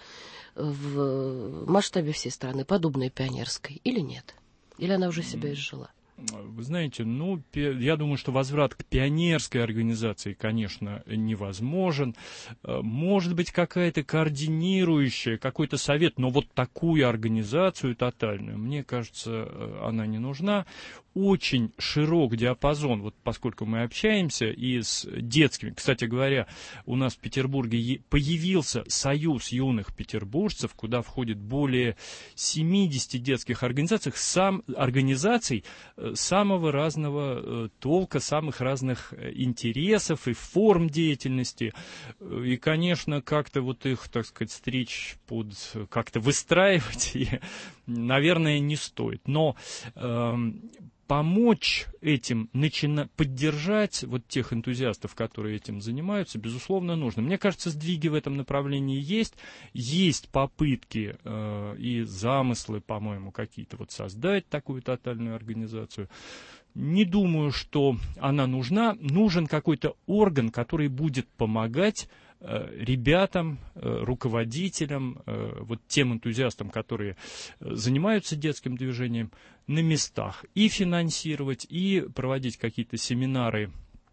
в масштабе всей страны, подобная пионерской, или нет? Или она уже себя изжила? Вы знаете, ну, я думаю, что возврат к пионерской организации, конечно, невозможен. Может быть, какая-то координирующая, какой-то совет, но вот такую организацию тотальную, мне кажется, она не нужна. Очень широк диапазон, вот поскольку мы общаемся и с детскими. Кстати говоря, у нас в Петербурге появился союз юных петербуржцев, куда входит более семидесяти детских организаций, сам, организаций самого разного толка, самых разных интересов и форм деятельности. И, конечно, как-то вот их, так сказать, стричь, под, как-то выстраивать, и, наверное, не стоит. Но э, помочь этим, начина... поддержать вот тех энтузиастов, которые этим занимаются, безусловно, нужно. Мне кажется, сдвиги в этом направлении есть. Есть попытки э, и замыслы, по-моему, какие-то вот создать такую тотальную организацию. Не думаю, что она нужна. Нужен какой-то орган, который будет помогать ребятам, руководителям, вот тем энтузиастам, которые занимаются детским движением, на местах и финансировать, и проводить какие-то семинары,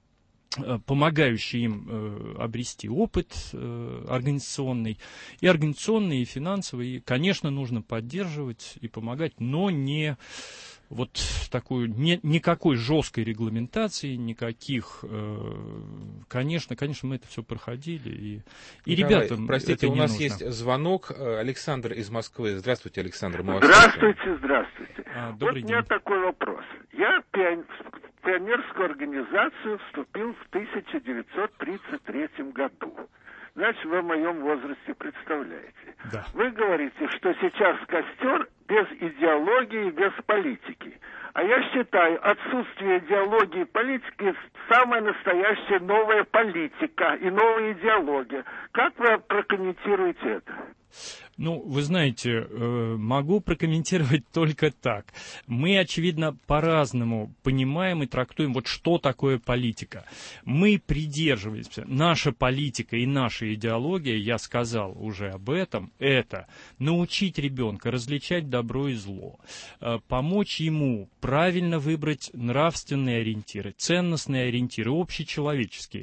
помогающие им обрести опыт организационный, и организационный, и финансовый. И, конечно, нужно поддерживать и помогать, но не вот такую, не, никакой жесткой регламентации, никаких, э, конечно, конечно, мы это все проходили, и, и Николай, ребятам простите, это у не нас нужно. Есть звонок. Александр из Москвы. Здравствуйте, Александр. Мы вас здравствуйте, слушаем. здравствуйте. А, вот у меня такой вопрос. Я в пионерскую организацию вступил в тысяча девятьсот тридцать третьем году. Значит, вы в моем возрасте представляете. Да. Вы говорите, что сейчас костер без идеологии, без политики. А я считаю, отсутствие идеологии и политики – самая настоящая новая политика и новая идеология. Как вы прокомментируете это? Ну, вы знаете, могу прокомментировать только так. Мы, очевидно, по-разному понимаем и трактуем, вот что такое политика. Мы придерживаемся, наша политика и наша идеология, я сказал уже об этом, это научить ребенка различать добро и зло, помочь ему правильно выбрать нравственные ориентиры, ценностные ориентиры, общечеловеческие.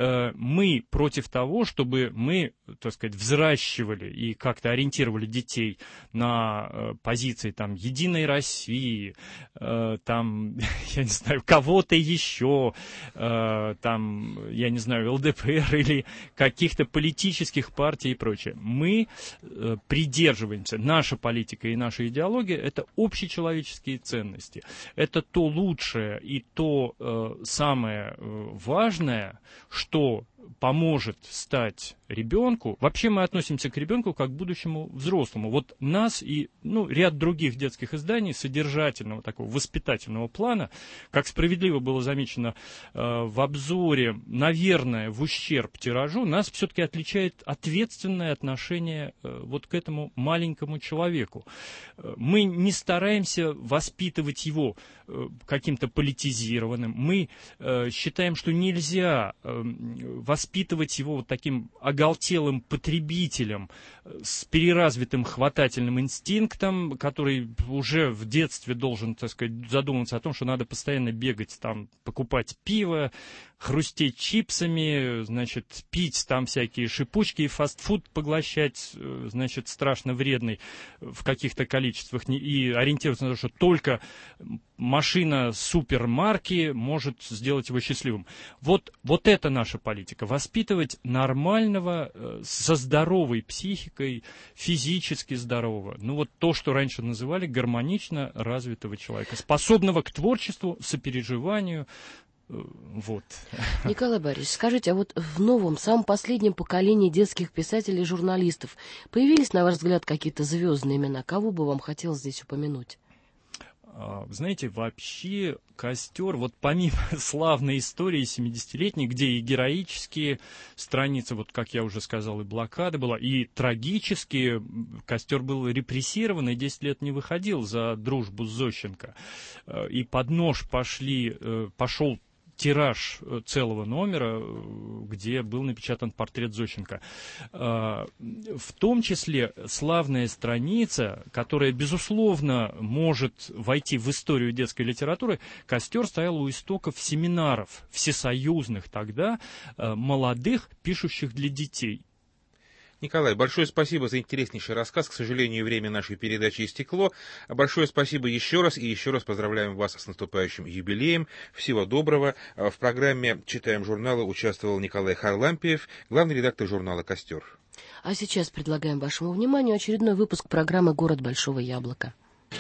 Мы против того, чтобы мы, так сказать, взращивали и как-то ориентировали детей на э, позиции там Единой России, э, там, я не знаю, кого-то еще, э, там, я не знаю, эл дэ пэ эр или каких-то политических партий и прочее. Мы э, придерживаемся, наша политика и наша идеология — это общечеловеческие ценности. Это то лучшее и то э, самое э, важное, что поможет стать ребенку. Вообще мы относимся к ребенку как к будущему взрослому. Вот нас и ну, ряд других детских изданий содержательного, такого воспитательного плана, как справедливо было замечено э, в обзоре, наверное, в ущерб тиражу, нас все-таки отличает ответственное отношение э, вот к этому маленькому человеку. Мы не стараемся воспитывать его э, каким-то политизированным. Мы э, считаем, что нельзя э, воспитывать воспитывать его вот таким оголтелым потребителем с переразвитым хватательным инстинктом, который уже в детстве должен, так сказать, задуматься о том, что надо постоянно бегать, там, покупать пиво, хрустеть чипсами, значит, пить там всякие шипучки и фастфуд поглощать, значит, страшно вредный в каких-то количествах, и ориентироваться на то, что только машина супермарки может сделать его счастливым. Вот, вот это наша политика. Воспитывать нормального, со здоровой психикой, физически здорового. Ну вот то, что раньше называли гармонично развитого человека, способного к творчеству, сопереживанию. Вот. Николай Борисович, скажите, а вот в новом, самом последнем поколении детских писателей и журналистов появились, на ваш взгляд, какие-то звездные имена? Кого бы вам хотелось здесь упомянуть? Знаете, вообще «Костер», вот помимо славной истории семидесятилетней, где и героические страницы, вот как я уже сказал, и блокада была, и трагические, «Костер» был репрессирован и десять лет не выходил за дружбу с Зощенко. И под нож пошли, пошел тираж целого номера, где был напечатан портрет Зощенко. В том числе славная страница, которая, безусловно, может войти в историю детской литературы. «Костер» стоял у истоков семинаров всесоюзных тогда, молодых, пишущих для детей. Николай, большое спасибо за интереснейший рассказ. К сожалению, время нашей передачи истекло. Большое спасибо еще раз, и еще раз поздравляем вас с наступающим юбилеем. Всего доброго. В программе «Читаем журналы» участвовал Николай Харлампиев, главный редактор журнала «Костер». А сейчас предлагаем вашему вниманию очередной выпуск программы «Город Большого Яблока».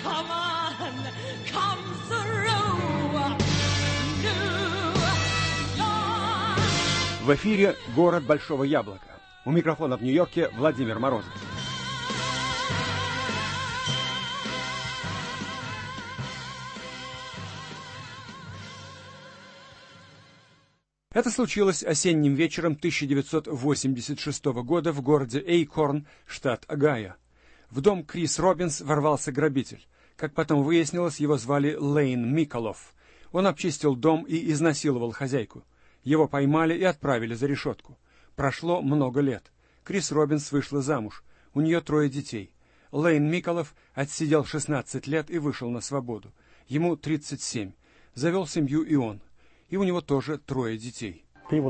В эфире «Город Большого Яблока». У микрофона в Нью-Йорке Владимир Морозов. Это случилось осенним вечером тысяча девятьсот восемьдесят шестого года в городе Эйкорн, штат Огайо. В дом Крис Робинс ворвался грабитель. Как потом выяснилось, его звали Лейн Миколов. Он обчистил дом и изнасиловал хозяйку. Его поймали и отправили за решетку. Прошло много лет. Крис Робинс вышла замуж. У нее трое детей. Лейн Миколов отсидел шестнадцать лет и вышел на свободу. Ему тридцать семь. Завел семью и он. И у него тоже трое детей.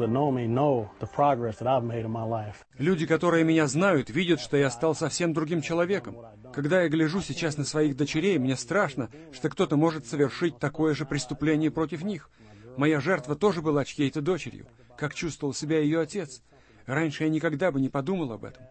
Люди, которые меня знают, видят, что я стал совсем другим человеком. Когда я гляжу сейчас на своих дочерей, мне страшно, что кто-то может совершить такое же преступление против них. Моя жертва тоже была чьей-то дочерью. Как чувствовал себя ее отец. Раньше я никогда бы не подумал об этом.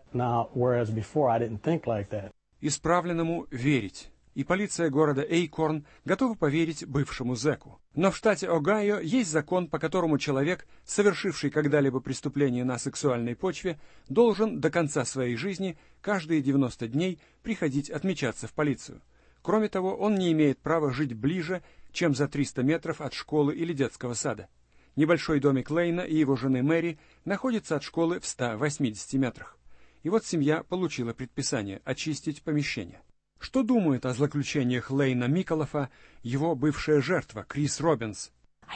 Исправленному верить. И полиция города Эйкорн готова поверить бывшему зэку. Но в штате Огайо есть закон, по которому человек, совершивший когда-либо преступление на сексуальной почве, должен до конца своей жизни каждые девяносто дней приходить отмечаться в полицию. Кроме того, он не имеет права жить ближе, чем за триста метров от школы или детского сада. Небольшой домик Лейна и его жены Мэри находится от школы в ста восьмидесяти метрах. И вот семья получила предписание очистить помещение. Что думает о злоключениях Лейна Миколофа его бывшая жертва Крис Робинс?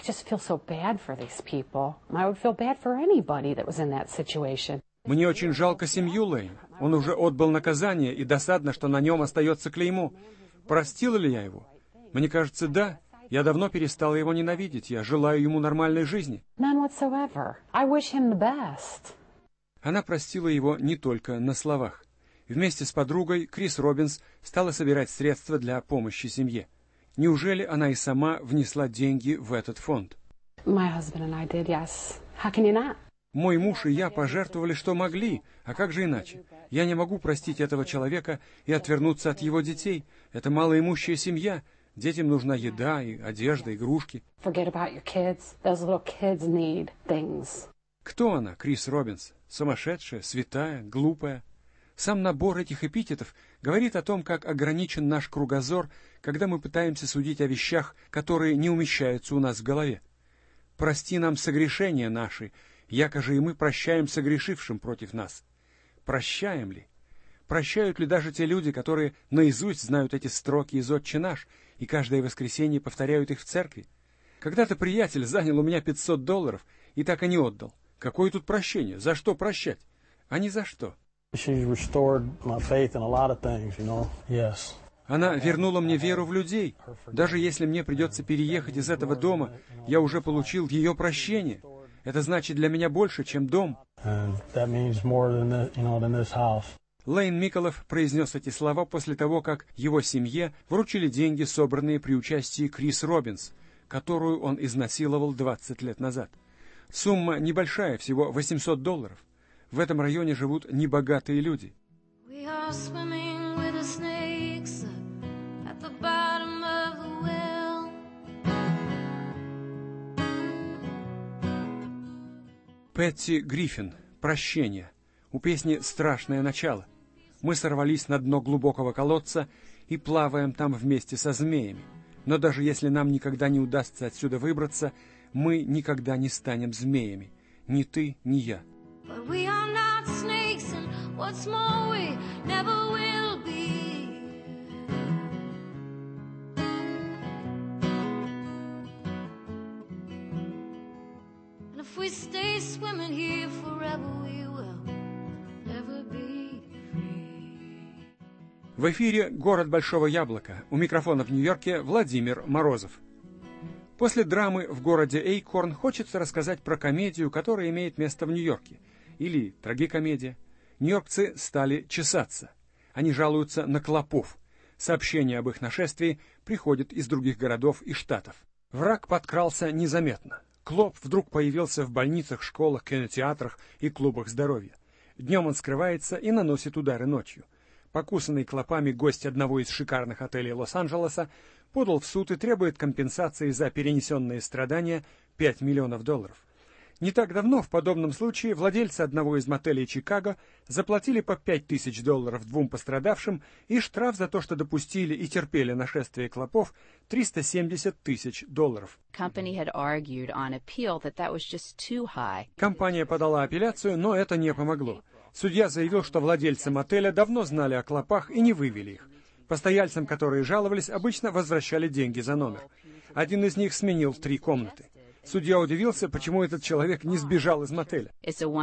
Мне очень жалко семью Лейн. Он уже отбыл наказание, и досадно, что на нем остается клеймо. Простила ли я его? Мне кажется, да. Я давно перестала его ненавидеть. Я желаю ему нормальной жизни. Она простила его не только на словах. Вместе с подругой Крис Робинс стала собирать средства для помощи семье. Неужели она и сама внесла деньги в этот фонд? Мой муж и я пожертвовали, что могли. А как же иначе? Я не могу простить этого человека и отвернуться от его детей. Это малоимущая семья. Детям нужна еда, и одежда, игрушки. Кто она, Крис Робинс? Сумасшедшая, святая, глупая? Сам набор этих эпитетов говорит о том, как ограничен наш кругозор, когда мы пытаемся судить о вещах, которые не умещаются у нас в голове. Прости нам согрешения наши, яко же и мы прощаем согрешившим против нас. Прощаем ли? Прощают ли даже те люди, которые наизусть знают эти строки из «Отче наш» и каждое воскресенье повторяют их в церкви? Когда-то приятель занял у меня пятьсот долларов и так и не отдал. Какое тут прощение? За что прощать? А не за что. Она вернула мне веру в людей. Даже если мне придется переехать из этого дома, я уже получил ее прощение. Это значит для меня больше, чем дом. Лейн Миколов произнес эти слова после того, как его семье вручили деньги, собранные при участии Крис Робинс, которую он изнасиловал двадцать лет назад. Сумма небольшая, всего восемьсот долларов. В этом районе живут небогатые люди. Пэтти Гриффин. «Прощение». У песни страшное начало. Мы сорвались на дно глубокого колодца и плаваем там вместе со змеями. Но даже если нам никогда не удастся отсюда выбраться, мы никогда не станем змеями. Ни ты, ни я. В эфире «Город Большого Яблока». У микрофона в Нью-Йорке Владимир Морозов. После драмы в городе Эйкорн хочется рассказать про комедию, которая имеет место в Нью-Йорке. Или трагикомедия. Нью-Йоркцы стали чесаться. Они жалуются на клопов. Сообщения об их нашествии приходят из других городов и штатов. Враг подкрался незаметно. Клоп вдруг появился в больницах, школах, кинотеатрах и клубах здоровья. Днем он скрывается и наносит удары ночью. Покусанный клопами гость одного из шикарных отелей Лос-Анджелеса подал в суд и требует компенсации за перенесенные страдания пять миллионов долларов. Не так давно в подобном случае владельцы одного из мотелей Чикаго заплатили по пять тысяч долларов двум пострадавшим и штраф за то, что допустили и терпели нашествие клопов, триста семьдесят тысяч долларов. Компания подала апелляцию, но это не помогло. Судья заявил, что владельцы мотеля давно знали о клопах и не вывели их. Постояльцам, которые жаловались, обычно возвращали деньги за номер. Один из них сменил три комнаты. Судья удивился, почему этот человек не сбежал из мотеля.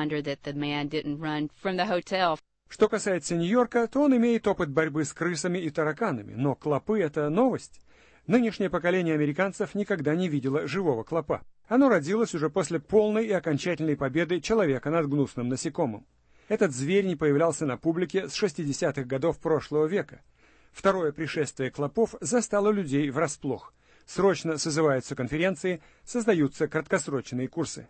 Что касается Нью-Йорка, то он имеет опыт борьбы с крысами и тараканами, но клопы — это новость. Нынешнее поколение американцев никогда не видело живого клопа. Оно родилось уже после полной и окончательной победы человека над гнусным насекомым. Этот зверь не появлялся на публике с шестидесятых годов прошлого века. Второе пришествие клопов застало людей врасплох. Срочно созываются конференции, создаются краткосрочные курсы.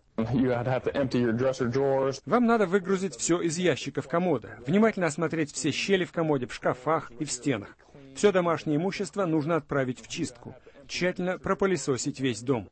Вам надо выгрузить все из ящиков комода, внимательно осмотреть все щели в комоде, в шкафах и в стенах. Все домашнее имущество нужно отправить в чистку, тщательно пропылесосить весь дом.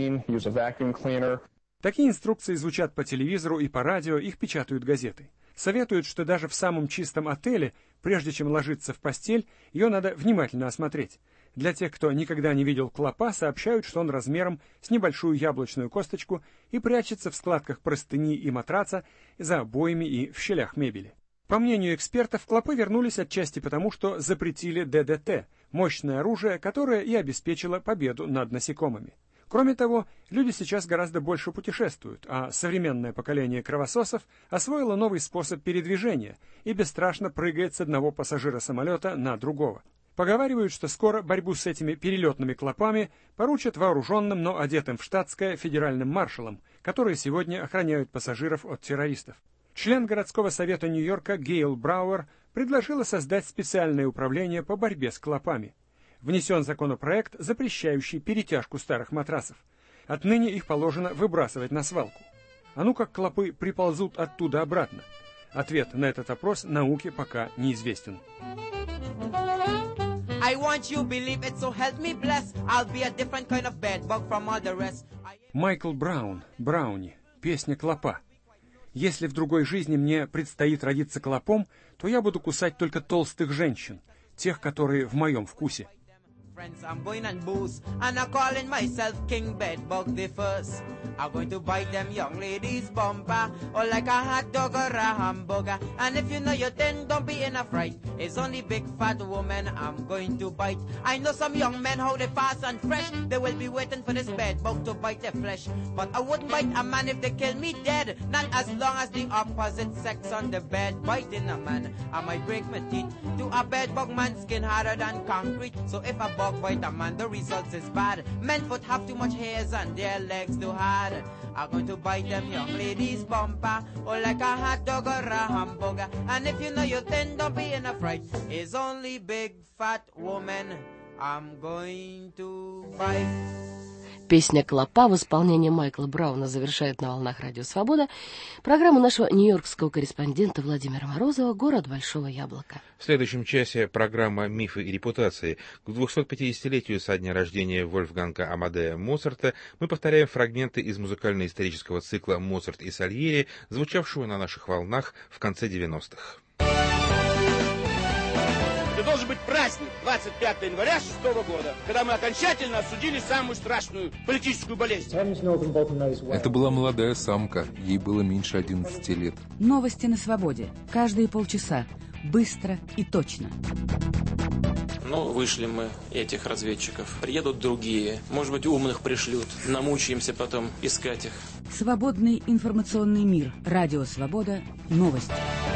Такие инструкции звучат по телевизору и по радио, их печатают газеты. Советуют, что даже в самом чистом отеле, прежде чем ложиться в постель, ее надо внимательно осмотреть. Для тех, кто никогда не видел клопа, сообщают, что он размером с небольшую яблочную косточку и прячется в складках простыни и матраца, за обоями и в щелях мебели. По мнению экспертов, клопы вернулись отчасти потому, что запретили Д Д Т, мощное оружие, которое и обеспечило победу над насекомыми. Кроме того, люди сейчас гораздо больше путешествуют, а современное поколение кровососов освоило новый способ передвижения и бесстрашно прыгает с одного пассажира самолета на другого. Поговаривают, что скоро борьбу с этими перелетными клопами поручат вооруженным, но одетым в штатское федеральным маршалам, которые сегодня охраняют пассажиров от террористов. Член городского совета Нью-Йорка Гейл Брауэр предложила создать специальное управление по борьбе с клопами. Внесен законопроект, запрещающий перетяжку старых матрасов. Отныне их положено выбрасывать на свалку. А ну как клопы приползут оттуда обратно? Ответ на этот вопрос науке пока неизвестен. Майкл Браун, Брауни, песня клопа. Если в другой жизни мне предстоит родиться клопом, то я буду кусать только толстых женщин, тех, которые в моем вкусе. Friends, I'm going and booze, and I'm calling myself King Bedbug the First. I'm going to bite them young ladies' bumper, or like a hot dog or a hamburger. And if you know you're thin, don't be in a fright. It's only big fat woman I'm going to bite. I know some young men how they fast and fresh. They will be waiting for this bedbug to bite their flesh. But I wouldn't bite a man if they kill me dead. Not as long as the opposite sex on the bed biting a man. I might break my teeth. To a bedbug man, skin harder than concrete. So if a bug bite a man, the results is bad. Men foot have too much hairs and their legs too hard. I'm going to bite them young ladies' bumper, or like a hot dog or a hamburger. And if you know you're thin, don't be in a fright. It's only big fat woman I'm going to bite. Песня «Клопа» в исполнении Майкла Брауна завершает на волнах Радио Свобода программу нашего нью-йоркского корреспондента Владимира Морозова «Город Большого Яблока». В следующем часе программа «Мифы и репутации». К двухсотпятидесятилетию со дня рождения Вольфганга Амадея Моцарта мы повторяем фрагменты из музыкально-исторического цикла «Моцарт и Сальери», звучавшего на наших волнах в конце девяностых. Это должен быть праздник двадцать пятого января шестого года, когда мы окончательно осудили самую страшную политическую болезнь. Это была молодая самка, ей было меньше одиннадцати лет. Новости на свободе. Каждые полчаса. Быстро и точно. Ну, вышли мы этих разведчиков. Приедут другие. Может быть, умных пришлют. Намучаемся потом искать их. Свободный информационный мир. Радио Свобода. Новости.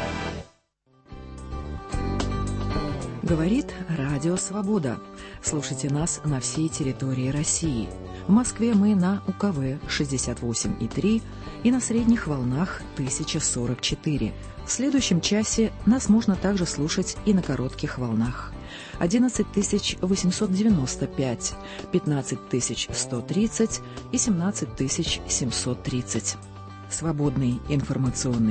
Говорит Радио Свобода. Слушайте нас на всей территории России. В Москве мы на У К В шестьдесят восемь и три и на средних волнах тысяча сорок четыре. В следующем часе нас можно также слушать и на коротких волнах. одиннадцать тысяч восемьсот девяносто пять, пятнадцать тысяч сто тридцать и семнадцать тысяч семьсот тридцать. Свободный информационный